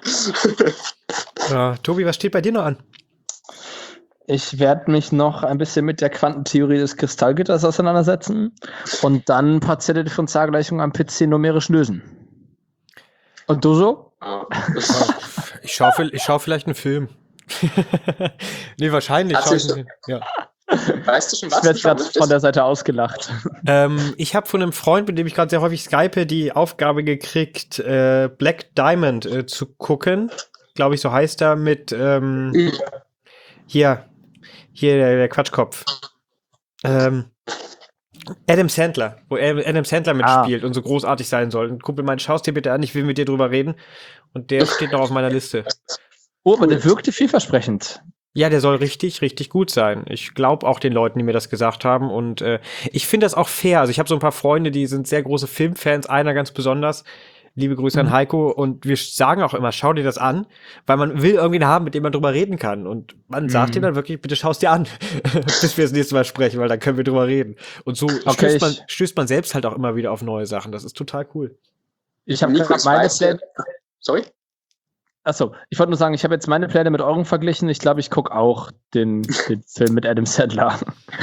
Ja, Tobi, was steht bei dir noch an? Ich werde mich noch ein bisschen mit der Quantentheorie des Kristallgitters auseinandersetzen und dann ein paar Differentialgleichungen am PC numerisch lösen. Und du so? Ich schau vielleicht einen Film. Nee, wahrscheinlich. Ja. Weißt du schon was? Ich werde gerade von der Seite ausgelacht. Ich habe von einem Freund, mit dem ich gerade sehr häufig skype, die Aufgabe gekriegt, Black Diamond zu gucken. Glaube ich, so heißt er mit hier der Quatschkopf. Adam Sandler, wo Adam Sandler mitspielt und so großartig sein soll. Ein Kumpel meint, schaust dir bitte an, ich will mit dir drüber reden. Und der steht noch auf meiner Liste. Oh, aber der wirkte vielversprechend. Ja, der soll richtig, richtig gut sein. Ich glaube auch den Leuten, die mir das gesagt haben. Und ich finde das auch fair. Also ich habe so ein paar Freunde, die sind sehr große Filmfans. Einer ganz besonders. Liebe Grüße an Heiko. Und wir sagen auch immer, schau dir das an. Weil man will irgendwen haben, mit dem man drüber reden kann. Und man sagt dir dann wirklich, bitte schau es dir an. Bis wir das nächste Mal sprechen, weil dann können wir drüber reden. Und so stößt man selbst halt auch immer wieder auf neue Sachen. Das ist total cool. Ich habe gerade meine Pläne. Sorry? Achso, ich wollte nur sagen, ich habe jetzt meine Pläne mit euren verglichen. Ich glaube, ich gucke auch den Film mit Adam Sandler.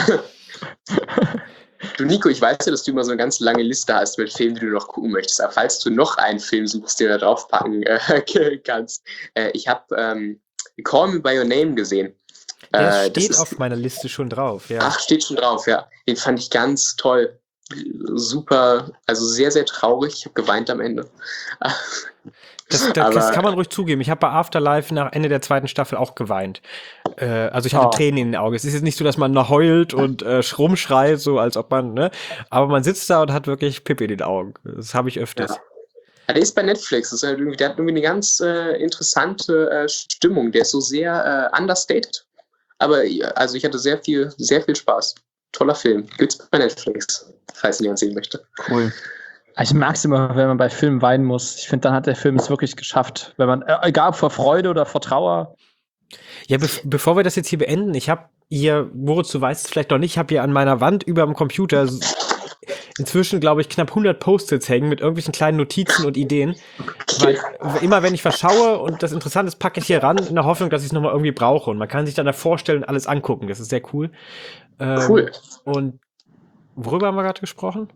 Du, Nico, ich weiß ja, dass du immer so eine ganz lange Liste hast mit Filmen, die du noch gucken möchtest. Aber falls du noch einen Film suchst, den du da draufpacken kannst. Ich habe Call Me By Your Name gesehen. Der steht auf meiner Liste schon drauf, ja. Ach, steht schon drauf, ja. Den fand ich ganz toll. Super, also sehr, sehr traurig. Ich habe geweint am Ende. Das kann man ruhig zugeben. Ich habe bei Afterlife nach Ende der 2. Staffel auch geweint. Also ich hatte Tränen in den Augen. Es ist jetzt nicht so, dass man noch heult und rumschreit, so als ob man, ne? Aber man sitzt da und hat wirklich Pipi in den Augen. Das habe ich öfters. Ja, der ist bei Netflix. Der hat irgendwie eine ganz interessante Stimmung. Der ist so sehr understated. Aber also ich hatte sehr viel Spaß. Toller Film. Gibt's bei Netflix, falls jemand sehen möchte. Cool. Ich mag es immer, wenn man bei Filmen weinen muss. Ich finde, dann hat der Film es wirklich geschafft. Wenn man, egal ob vor Freude oder vor Trauer. Ja, bevor wir das jetzt hier beenden, ich habe hier, Moritz, du weißt es vielleicht noch nicht, ich habe hier an meiner Wand über dem Computer inzwischen, glaube ich, knapp 100 Post-its hängen mit irgendwelchen kleinen Notizen und Ideen. Weil immer, wenn ich was schaue und das interessant ist, packe ich hier ran, in der Hoffnung, dass ich es nochmal irgendwie brauche. Und man kann sich dann da vorstellen und alles angucken. Das ist sehr cool. Cool. Und worüber haben wir gerade gesprochen?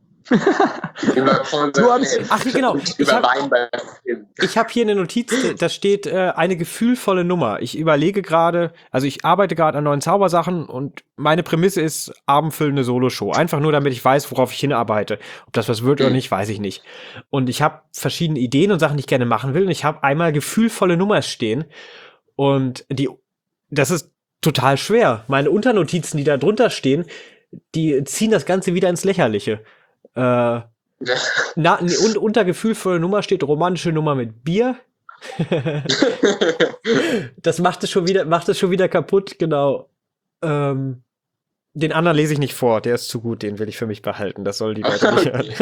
Ach, genau. Ich habe hier eine Notiz, da steht eine gefühlvolle Nummer. Ich überlege gerade, also ich arbeite gerade an neuen Zaubersachen und meine Prämisse ist abendfüllende Soloshow. Einfach nur, damit ich weiß, worauf ich hinarbeite. Ob das was wird oder nicht, weiß ich nicht. Und ich habe verschiedene Ideen und Sachen, die ich gerne machen will. Und ich habe einmal gefühlvolle Nummer stehen. Und das ist total schwer. Meine Unternotizen, die da drunter stehen, die ziehen das Ganze wieder ins Lächerliche. Und unter gefühlvolle Nummer steht romantische Nummer mit Bier. Das macht es schon wieder kaputt, genau. Den anderen lese ich nicht vor, der ist zu gut, den will ich für mich behalten. Das soll die Leute nicht hören.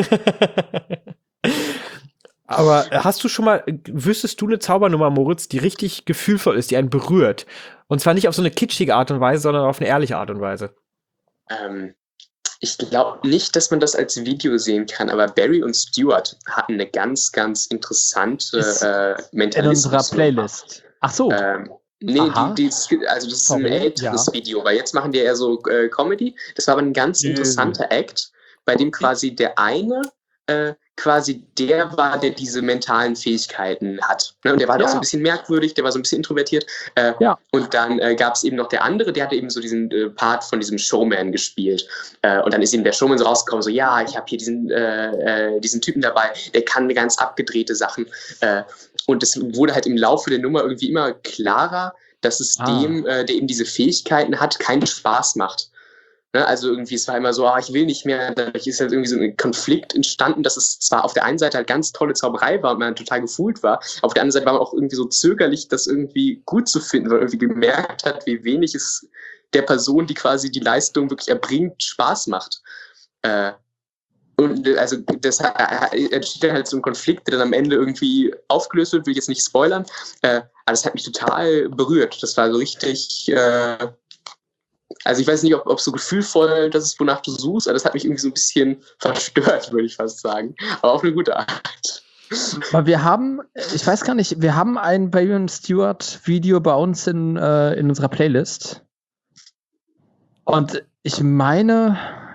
Aber wüsstest du eine Zaubernummer, Moritz, die richtig gefühlvoll ist, die einen berührt? Und zwar nicht auf so eine kitschige Art und Weise, sondern auf eine ehrliche Art und Weise. Ich glaube nicht, dass man das als Video sehen kann, aber Barry und Stuart hatten eine ganz, ganz interessante in unserer Playlist. Ach so. Nee, also das ist ein älteres Video, weil jetzt machen die eher so Comedy. Das war aber ein ganz interessanter Act, bei dem quasi der eine quasi der war, der diese mentalen Fähigkeiten hat. Ne? Und der war halt auch so ein bisschen merkwürdig, der war so ein bisschen introvertiert. Und dann gab es eben noch der andere, der hatte eben so diesen Part von diesem Showman gespielt. Und dann ist eben der Showman so rausgekommen, so, ja, ich habe hier diesen Typen dabei, der kann ganz abgedrehte Sachen. Und es wurde halt im Laufe der Nummer irgendwie immer klarer, dass es dem, der eben diese Fähigkeiten hat, keinen Spaß macht. Ne, also irgendwie, es war immer so, ich will nicht mehr, dadurch ist halt irgendwie so ein Konflikt entstanden, dass es zwar auf der einen Seite halt ganz tolle Zauberei war und man total gefühlt war, auf der anderen Seite war man auch irgendwie so zögerlich, das irgendwie gut zu finden, weil man irgendwie gemerkt hat, wie wenig es der Person, die quasi die Leistung wirklich erbringt, Spaß macht. Und also das entsteht halt so ein Konflikt, der dann am Ende irgendwie aufgelöst wird, will ich jetzt nicht spoilern, aber das hat mich total berührt. Das war so richtig... Also ich weiß nicht, ob so gefühlvoll das ist, wonach du suchst, aber das hat mich irgendwie so ein bisschen verstört, würde ich fast sagen. Aber auf eine gute Art. Aber wir haben, ich weiß gar nicht, wir haben ein Barry und Stuart Video bei uns in unserer Playlist. Und ich meine,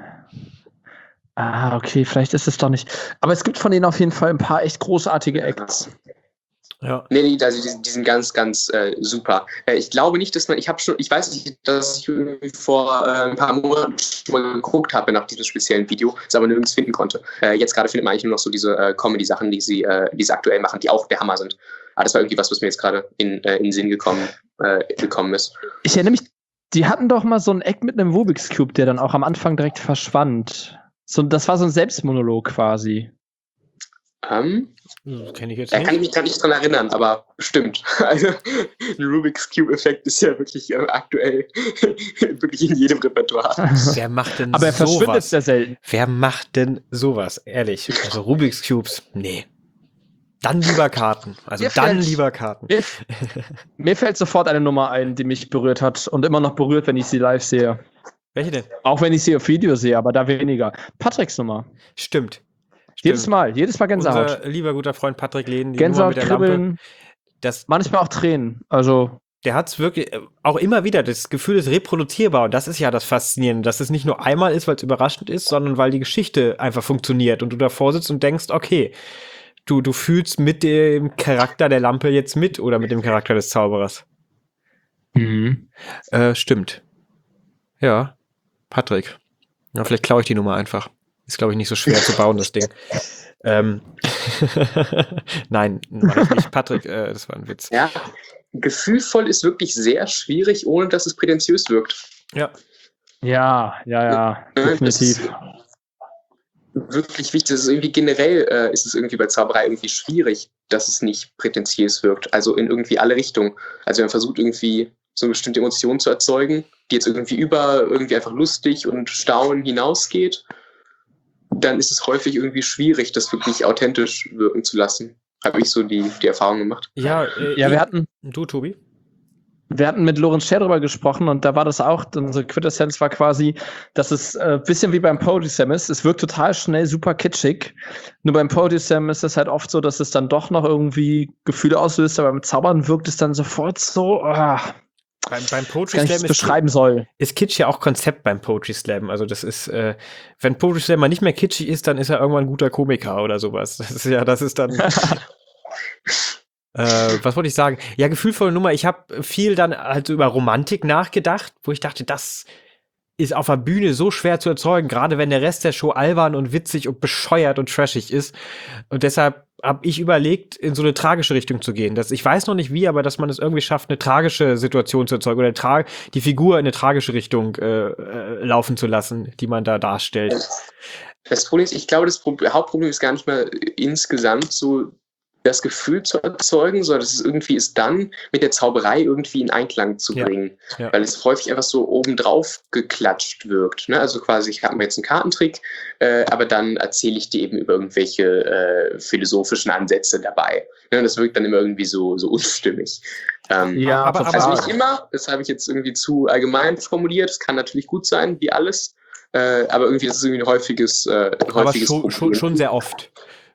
okay, vielleicht ist es doch nicht. Aber es gibt von denen auf jeden Fall ein paar echt großartige Acts. Ja. Nee, also die sind ganz, ganz super. Ich glaube nicht, dass ich weiß nicht, dass ich irgendwie vor ein paar Monaten schon mal geguckt habe nach diesem speziellen Video, das aber nirgends finden konnte. Jetzt gerade findet man eigentlich nur noch so diese Comedy-Sachen, die sie aktuell machen, die auch der Hammer sind. Aber das war irgendwie was mir jetzt gerade in den Sinn gekommen ist. Ich erinnere mich, die hatten doch mal so einen Act mit einem Rubik's Cube, der dann auch am Anfang direkt verschwand. Das war so ein Selbstmonolog quasi. Kenn ich jetzt nicht. Da kann ich mich gar nicht dran erinnern, aber bestimmt. Also ein Rubik's Cube-Effekt ist ja wirklich aktuell wirklich in jedem Repertoire. Wer macht denn aber er verschwindet sehr selten. Wer macht denn sowas? Ehrlich. Also Rubik's Cubes, nee. Dann lieber Karten. Mir fällt sofort eine Nummer ein, die mich berührt hat und immer noch berührt, wenn ich sie live sehe. Welche denn? Auch wenn ich sie auf Video sehe, aber da weniger. Patricks Nummer. Stimmt. Jedes Mal Gänsehaut. Unser lieber guter Freund Patrick Lehn, die Gänsehaut, Nummer mit der Kribbeln, Lampe. Manchmal auch Tränen. Also der hat es wirklich auch immer wieder, das Gefühl ist reproduzierbar und das ist ja das Faszinierende, dass es nicht nur einmal ist, weil es überraschend ist, sondern weil die Geschichte einfach funktioniert und du davor sitzt und denkst, okay, du fühlst mit dem Charakter der Lampe jetzt mit oder mit dem Charakter des Zauberers. Stimmt. Ja, Patrick. Ja, vielleicht klaue ich die Nummer einfach. Ist, glaube ich, nicht so schwer zu bauen, das Ding. Nein, war das nicht. Patrick, das war ein Witz. Ja, gefühlvoll ist wirklich sehr schwierig, ohne dass es prätentiös wirkt. Ja, definitiv. Wirklich wichtig. Das ist irgendwie generell ist es irgendwie bei Zauberei irgendwie schwierig, dass es nicht prätentiös wirkt. Also in irgendwie alle Richtungen. Also man versucht irgendwie so eine bestimmte Emotion zu erzeugen, die jetzt irgendwie irgendwie einfach lustig und Staunen hinausgeht. Dann ist es häufig irgendwie schwierig, das wirklich authentisch wirken zu lassen. Habe ich so die Erfahrung gemacht. Ja, wir hatten... Du, Tobi? Wir hatten mit Lorenz Scher drüber gesprochen und da war das auch, unsere Quintessenz war quasi, dass es ein bisschen wie beim Poetry Slam ist. Es wirkt total schnell, super kitschig. Nur beim Poetry Slam ist es halt oft so, dass es dann doch noch irgendwie Gefühle auslöst, aber beim Zaubern wirkt es dann sofort so... Beim Poetry Slam beschreiben soll. Ist Kitsch ja auch Konzept beim Poetry Slam. Also das ist, wenn Poetry Slam mal nicht mehr kitschig ist, dann ist er irgendwann ein guter Komiker oder sowas. Das ist dann. Was wollte ich sagen? Ja, gefühlvolle Nummer. Ich habe viel dann halt so über Romantik nachgedacht, wo ich dachte, das ist auf der Bühne so schwer zu erzeugen, gerade wenn der Rest der Show albern und witzig und bescheuert und trashig ist. Und deshalb habe ich überlegt, in so eine tragische Richtung zu gehen. Ich weiß noch nicht wie, aber dass man es irgendwie schafft, eine tragische Situation zu erzeugen oder die Figur in eine tragische Richtung laufen zu lassen, die man da darstellt. Das Problem ist, ich glaube, das Hauptproblem ist gar nicht mal insgesamt so das Gefühl zu erzeugen, sondern es irgendwie ist dann mit der Zauberei irgendwie in Einklang zu bringen. Ja. Weil es häufig einfach so obendrauf geklatscht wirkt. Ne? Also quasi, ich habe jetzt einen Kartentrick, aber dann erzähle ich dir eben über irgendwelche philosophischen Ansätze dabei. Ne? Das wirkt dann immer irgendwie so unstimmig. Aber also nicht immer, das habe ich jetzt irgendwie zu allgemein formuliert. Das kann natürlich gut sein, wie alles. Aber irgendwie, das ist irgendwie ein häufiges Problem. Schon sehr oft.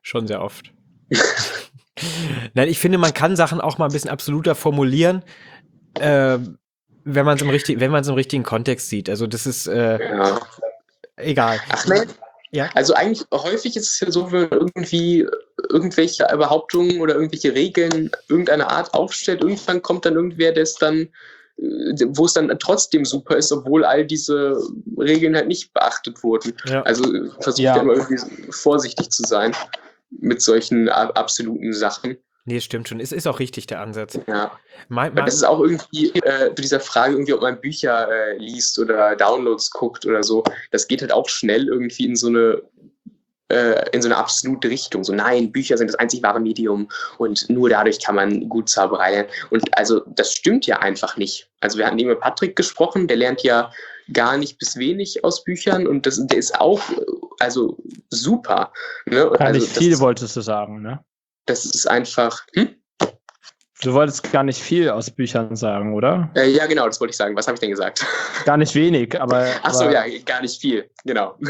Nein, ich finde, man kann Sachen auch mal ein bisschen absoluter formulieren, wenn man es im richtigen Kontext sieht. Also das ist egal. Ach nein. Ja. Also eigentlich häufig ist es ja so, wenn man irgendwie irgendwelche Behauptungen oder irgendwelche Regeln irgendeiner Art aufstellt, irgendwann kommt dann irgendwer, der es dann, wo es dann trotzdem super ist, obwohl all diese Regeln halt nicht beachtet wurden. Ja. Also versucht ja immer irgendwie vorsichtig zu sein mit solchen absoluten Sachen. Nee, stimmt schon. Es ist auch richtig, der Ansatz. Ja. Das ist auch irgendwie zu dieser Frage, irgendwie, ob man Bücher liest oder Downloads guckt oder so. Das geht halt auch schnell irgendwie in so eine absolute Richtung. So, nein, Bücher sind das einzig wahre Medium und nur dadurch kann man gut Zauberei lernen. Und also, das stimmt ja einfach nicht. Also, wir hatten eben mit Patrick gesprochen, der lernt ja gar nicht bis wenig aus Büchern und der ist auch super. Ne? Gar nicht viel, wolltest du sagen, ne? Das ist einfach. Du wolltest gar nicht viel aus Büchern sagen, oder? Ja, genau, das wollte ich sagen. Was habe ich denn gesagt? Gar nicht wenig, aber. Ach so, ja, gar nicht viel, genau.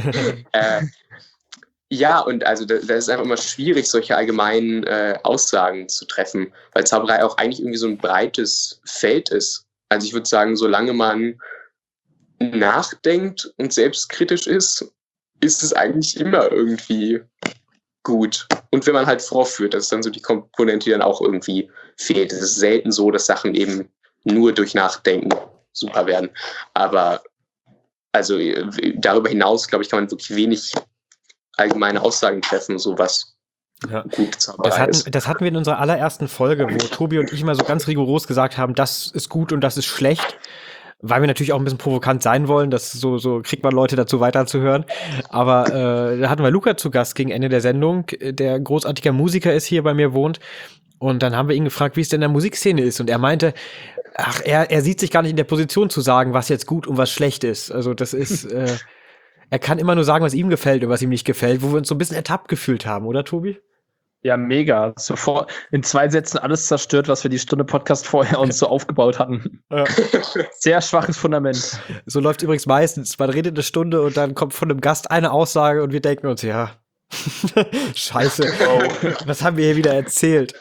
Ja, und also da ist einfach immer schwierig, solche allgemeinen Aussagen zu treffen, weil Zauberei auch eigentlich irgendwie so ein breites Feld ist. Also ich würde sagen, solange man nachdenkt und selbstkritisch ist es eigentlich immer irgendwie gut. Und wenn man halt vorführt, das ist dann so die Komponente, die dann auch irgendwie fehlt. Es ist selten so, dass Sachen eben nur durch Nachdenken super werden. Aber also darüber hinaus, glaube ich, kann man wirklich wenig allgemeine Aussagen treffen, so was gut Zauberei ist. Das hatten wir in unserer allerersten Folge, wo Tobi und ich immer so ganz rigoros gesagt haben, das ist gut und das ist schlecht. Weil wir natürlich auch ein bisschen provokant sein wollen, das so kriegt man Leute dazu weiterzuhören. Aber da hatten wir Luca zu Gast gegen Ende der Sendung, der großartiger Musiker ist, hier bei mir wohnt. Und dann haben wir ihn gefragt, wie es denn in der Musikszene ist. Und er meinte, er sieht sich gar nicht in der Position zu sagen, was jetzt gut und was schlecht ist. Also das ist, er kann immer nur sagen, was ihm gefällt und was ihm nicht gefällt, wo wir uns so ein bisschen ertappt gefühlt haben, oder Tobi? Ja, mega. Sofort in 2 Sätzen alles zerstört, was wir die Stunde Podcast vorher uns so aufgebaut hatten. Ja. Sehr schwaches Fundament. So läuft übrigens meistens. Man redet eine Stunde und dann kommt von einem Gast eine Aussage und wir denken uns, ja, scheiße, was haben wir hier wieder erzählt?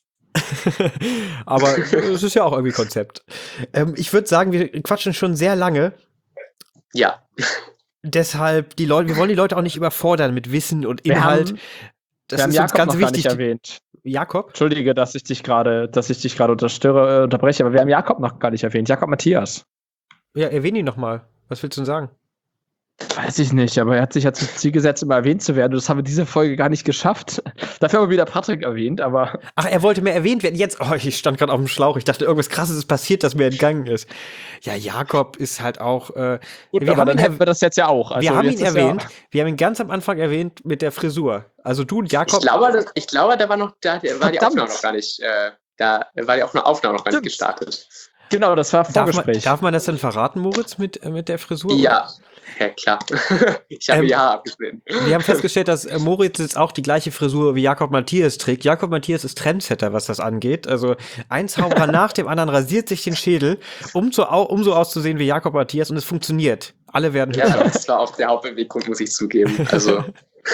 Aber es ist ja auch irgendwie Konzept. Ich würde sagen, wir quatschen schon sehr lange. Ja. Deshalb, wir wollen die Leute auch nicht überfordern mit Wissen und Inhalt. Das ist uns ganz wichtig. Erwähnt. Jakob? Entschuldige, dass ich dich gerade unterbreche, aber wir haben Jakob noch gar nicht erwähnt. Jakob Matthias. Ja, erwähne ihn noch mal. Was willst du denn sagen? Weiß ich nicht, aber er hat sich ja zum Ziel gesetzt, immer erwähnt zu werden. Das haben wir diese Folge gar nicht geschafft. Dafür haben wir wieder Patrick erwähnt, aber. Ach, er wollte mehr erwähnt werden. Jetzt, ich stand gerade auf dem Schlauch. Ich dachte, irgendwas Krasses ist passiert, das mir entgangen ist. Ja, Jakob ist halt auch. Gut, aber dann hätten wir das jetzt ja auch. Also wir haben ihn erwähnt. Ja, wir haben ihn ganz am Anfang erwähnt mit der Frisur. Also du und Jakob. Ich glaube, da war noch, da war die Aufnahme noch gar nicht. Da war die Aufnahme noch gar nicht gestartet. Genau, das war Vorgespräch. Darf man das denn verraten, Moritz, mit der Frisur? Ja. Ja, klar. Ich habe mir die Haare abgeschnitten. Wir haben festgestellt, dass Moritz jetzt auch die gleiche Frisur wie Jakob Matthias trägt. Jakob Matthias ist Trendsetter, was das angeht. Also ein Zauberer nach dem anderen rasiert sich den Schädel, um so auszusehen wie Jakob Matthias, und es funktioniert. Alle werden hübscher. Ja, das war auch der Hauptbeweggrund, muss ich zugeben. Also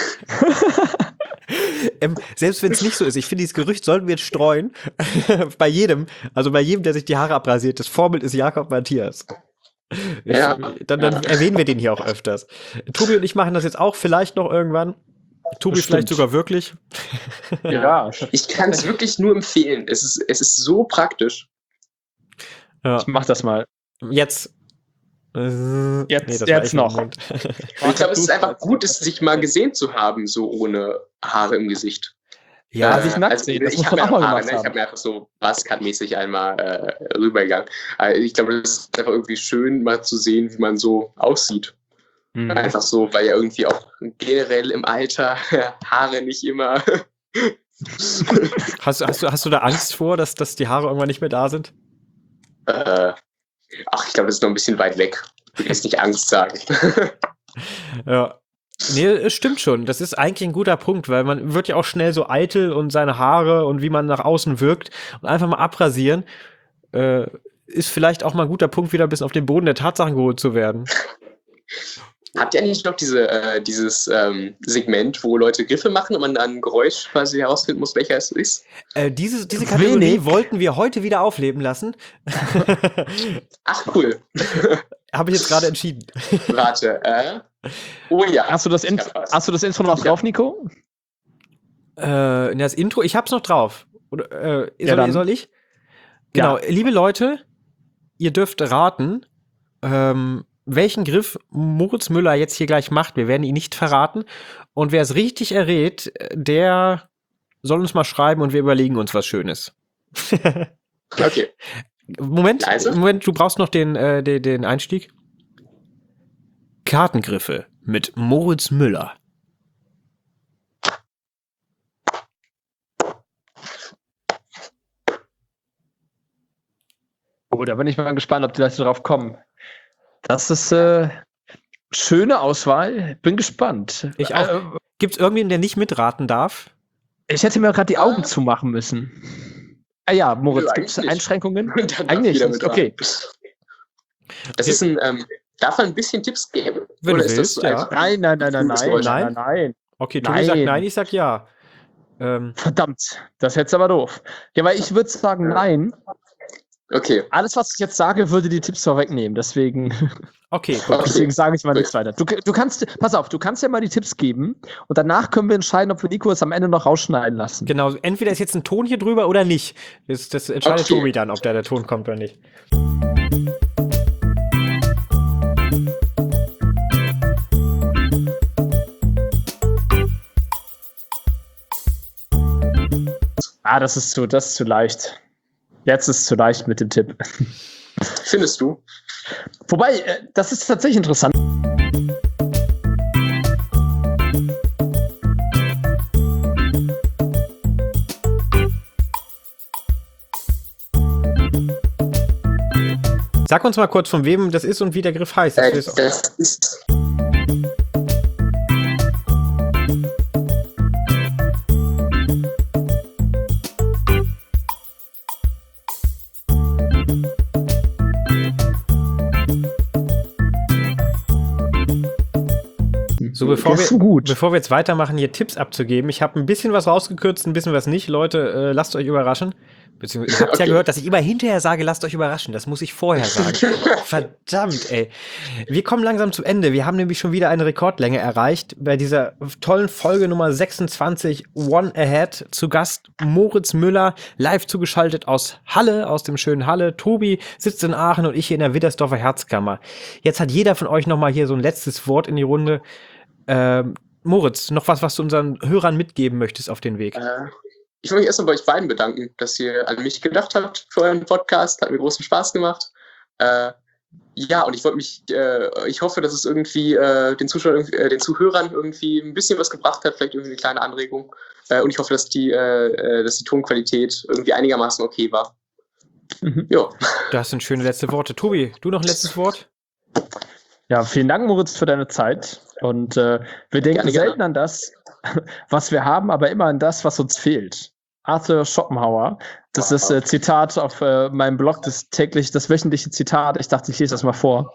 selbst wenn es nicht so ist, ich finde, dieses Gerücht sollten wir jetzt streuen. bei jedem, der sich die Haare abrasiert. Das Vorbild ist Jakob Matthias. Ja. Dann erwähnen wir den hier auch öfters. Tobi und ich machen das jetzt auch vielleicht noch irgendwann. Tobi vielleicht sogar wirklich. Ja. Ich kann es wirklich nur empfehlen. Es ist so praktisch. Ja. Ich mach das mal. Jetzt noch. Ich glaube, es ist einfach gut, sich mal gesehen zu haben, so ohne Haare im Gesicht. Ja, sich nackt sehen. Ich habe mir einfach so Buzzcut-mäßig einmal rübergegangen. Ich glaube, das ist einfach irgendwie schön, mal zu sehen, wie man so aussieht. Mhm. Einfach so, weil ja irgendwie auch generell im Alter Haare nicht immer. Hast du da Angst vor, dass die Haare irgendwann nicht mehr da sind? Ich glaube, das ist noch ein bisschen weit weg. Ich will jetzt nicht Angst sagen. Ja. Nee, es stimmt schon. Das ist eigentlich ein guter Punkt, weil man wird ja auch schnell so eitel und seine Haare und wie man nach außen wirkt und einfach mal abrasieren, ist vielleicht auch mal ein guter Punkt, wieder ein bisschen auf den Boden der Tatsachen geholt zu werden. Habt ihr eigentlich noch dieses Segment, wo Leute Griffe machen und man dann ein Geräusch quasi herausfinden muss, welcher es ist? Diese Kategorie wollten wir heute wieder aufleben lassen. Ach, cool. Habe ich jetzt gerade entschieden. Warte, oh ja. Hast du das Intro noch drauf, Nico? Das Intro, ich hab's noch drauf. Oder, soll ich? Genau, Ja. liebe Leute, ihr dürft raten, welchen Griff Moritz Müller jetzt hier gleich macht. Wir werden ihn nicht verraten. Und wer es richtig errät, der soll uns mal schreiben und wir überlegen uns was Schönes. Okay. Moment, du brauchst noch den Einstieg. Kartengriffe mit Moritz Müller. Oh, da bin ich mal gespannt, ob die Leute drauf kommen. Das ist schöne Auswahl. Bin gespannt. Ich auch. Gibt es irgendwen, der nicht mitraten darf? Ich hätte mir gerade die Augen zumachen müssen. Ah ja, Moritz, gibt es Einschränkungen? Eigentlich nicht. Okay. Das ist darf man ein bisschen Tipps geben? Wenn Oder du willst, das ja. Nein. Okay, Tobi sagt nein, ich sag ja. Verdammt, das ist jetzt aber doof. Ja, weil ich würde sagen nein. Okay. Alles, was ich jetzt sage, würde die Tipps vorwegnehmen. Deswegen, Okay, gut. deswegen sage ich mal nichts weiter. Du kannst ja mal die Tipps geben und danach können wir entscheiden, ob wir Nico es am Ende noch rausschneiden lassen. Genau, entweder ist jetzt ein Ton hier drüber oder nicht. Das entscheidet Tobi dann, ob der Ton kommt oder nicht. Das ist zu leicht. Jetzt ist es zu leicht mit dem Tipp. Findest du? Wobei, das ist tatsächlich interessant. Sag uns mal kurz, von wem das ist und wie der Griff heißt. Das ist... So, bevor wir jetzt weitermachen, hier Tipps abzugeben, ich habe ein bisschen was rausgekürzt, ein bisschen was nicht. Leute, lasst euch überraschen. Beziehungsweise, ihr habt ja gehört, dass ich immer hinterher sage, lasst euch überraschen. Das muss ich vorher sagen. Verdammt, ey. Wir kommen langsam zum Ende. Wir haben nämlich schon wieder eine Rekordlänge erreicht. Bei dieser tollen Folge Nummer 26, One Ahead, zu Gast Moritz Müller, live zugeschaltet aus Halle, aus dem schönen Halle. Tobi sitzt in Aachen und ich hier in der Widdersdorfer Herzkammer. Jetzt hat jeder von euch nochmal hier so ein letztes Wort in die Runde. Moritz, noch was du unseren Hörern mitgeben möchtest auf den Weg? Ich will mich erstmal bei euch beiden bedanken, dass ihr an mich gedacht habt für euren Podcast. Hat mir großen Spaß gemacht. Ja, und ich hoffe, dass es irgendwie den Zuhörern irgendwie ein bisschen was gebracht hat, vielleicht irgendwie eine kleine Anregung. Und ich hoffe, dass die Tonqualität irgendwie einigermaßen okay war. Ja. Das sind schöne letzte Worte. Tobi, du noch ein letztes Wort? Ja, vielen Dank, Moritz, für deine Zeit. Und wir denken selten an das, was wir haben, aber immer an das, was uns fehlt. Arthur Schopenhauer, das ist Zitat auf meinem Blog, das wöchentliche Zitat. Ich dachte, ich lese das mal vor.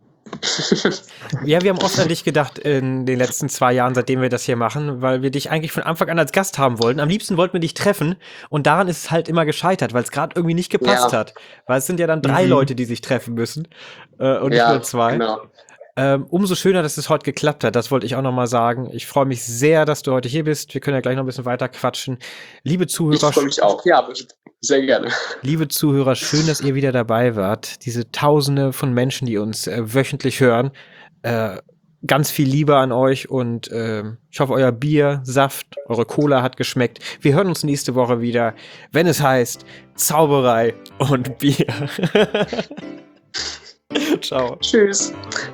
Ja, wir haben oft an dich gedacht in den letzten 2 Jahren, seitdem wir das hier machen, weil wir dich eigentlich von Anfang an als Gast haben wollten. Am liebsten wollten wir dich treffen und daran ist es halt immer gescheitert, weil es gerade irgendwie nicht gepasst hat. Weil es sind ja dann 3 Leute, die sich treffen müssen und nicht nur 2. Genau. Umso schöner, dass es heute geklappt hat. Das wollte ich auch noch mal sagen. Ich freue mich sehr, dass du heute hier bist. Wir können ja gleich noch ein bisschen weiter quatschen. Liebe Zuhörer. Ich freue mich auch. Ja, sehr gerne. Liebe Zuhörer, schön, dass ihr wieder dabei wart. Diese Tausende von Menschen, die uns wöchentlich hören. Ganz viel Liebe an euch und ich hoffe, euer Bier, Saft, eure Cola hat geschmeckt. Wir hören uns nächste Woche wieder, wenn es heißt Zauberei und Bier. Ciao. Tschüss.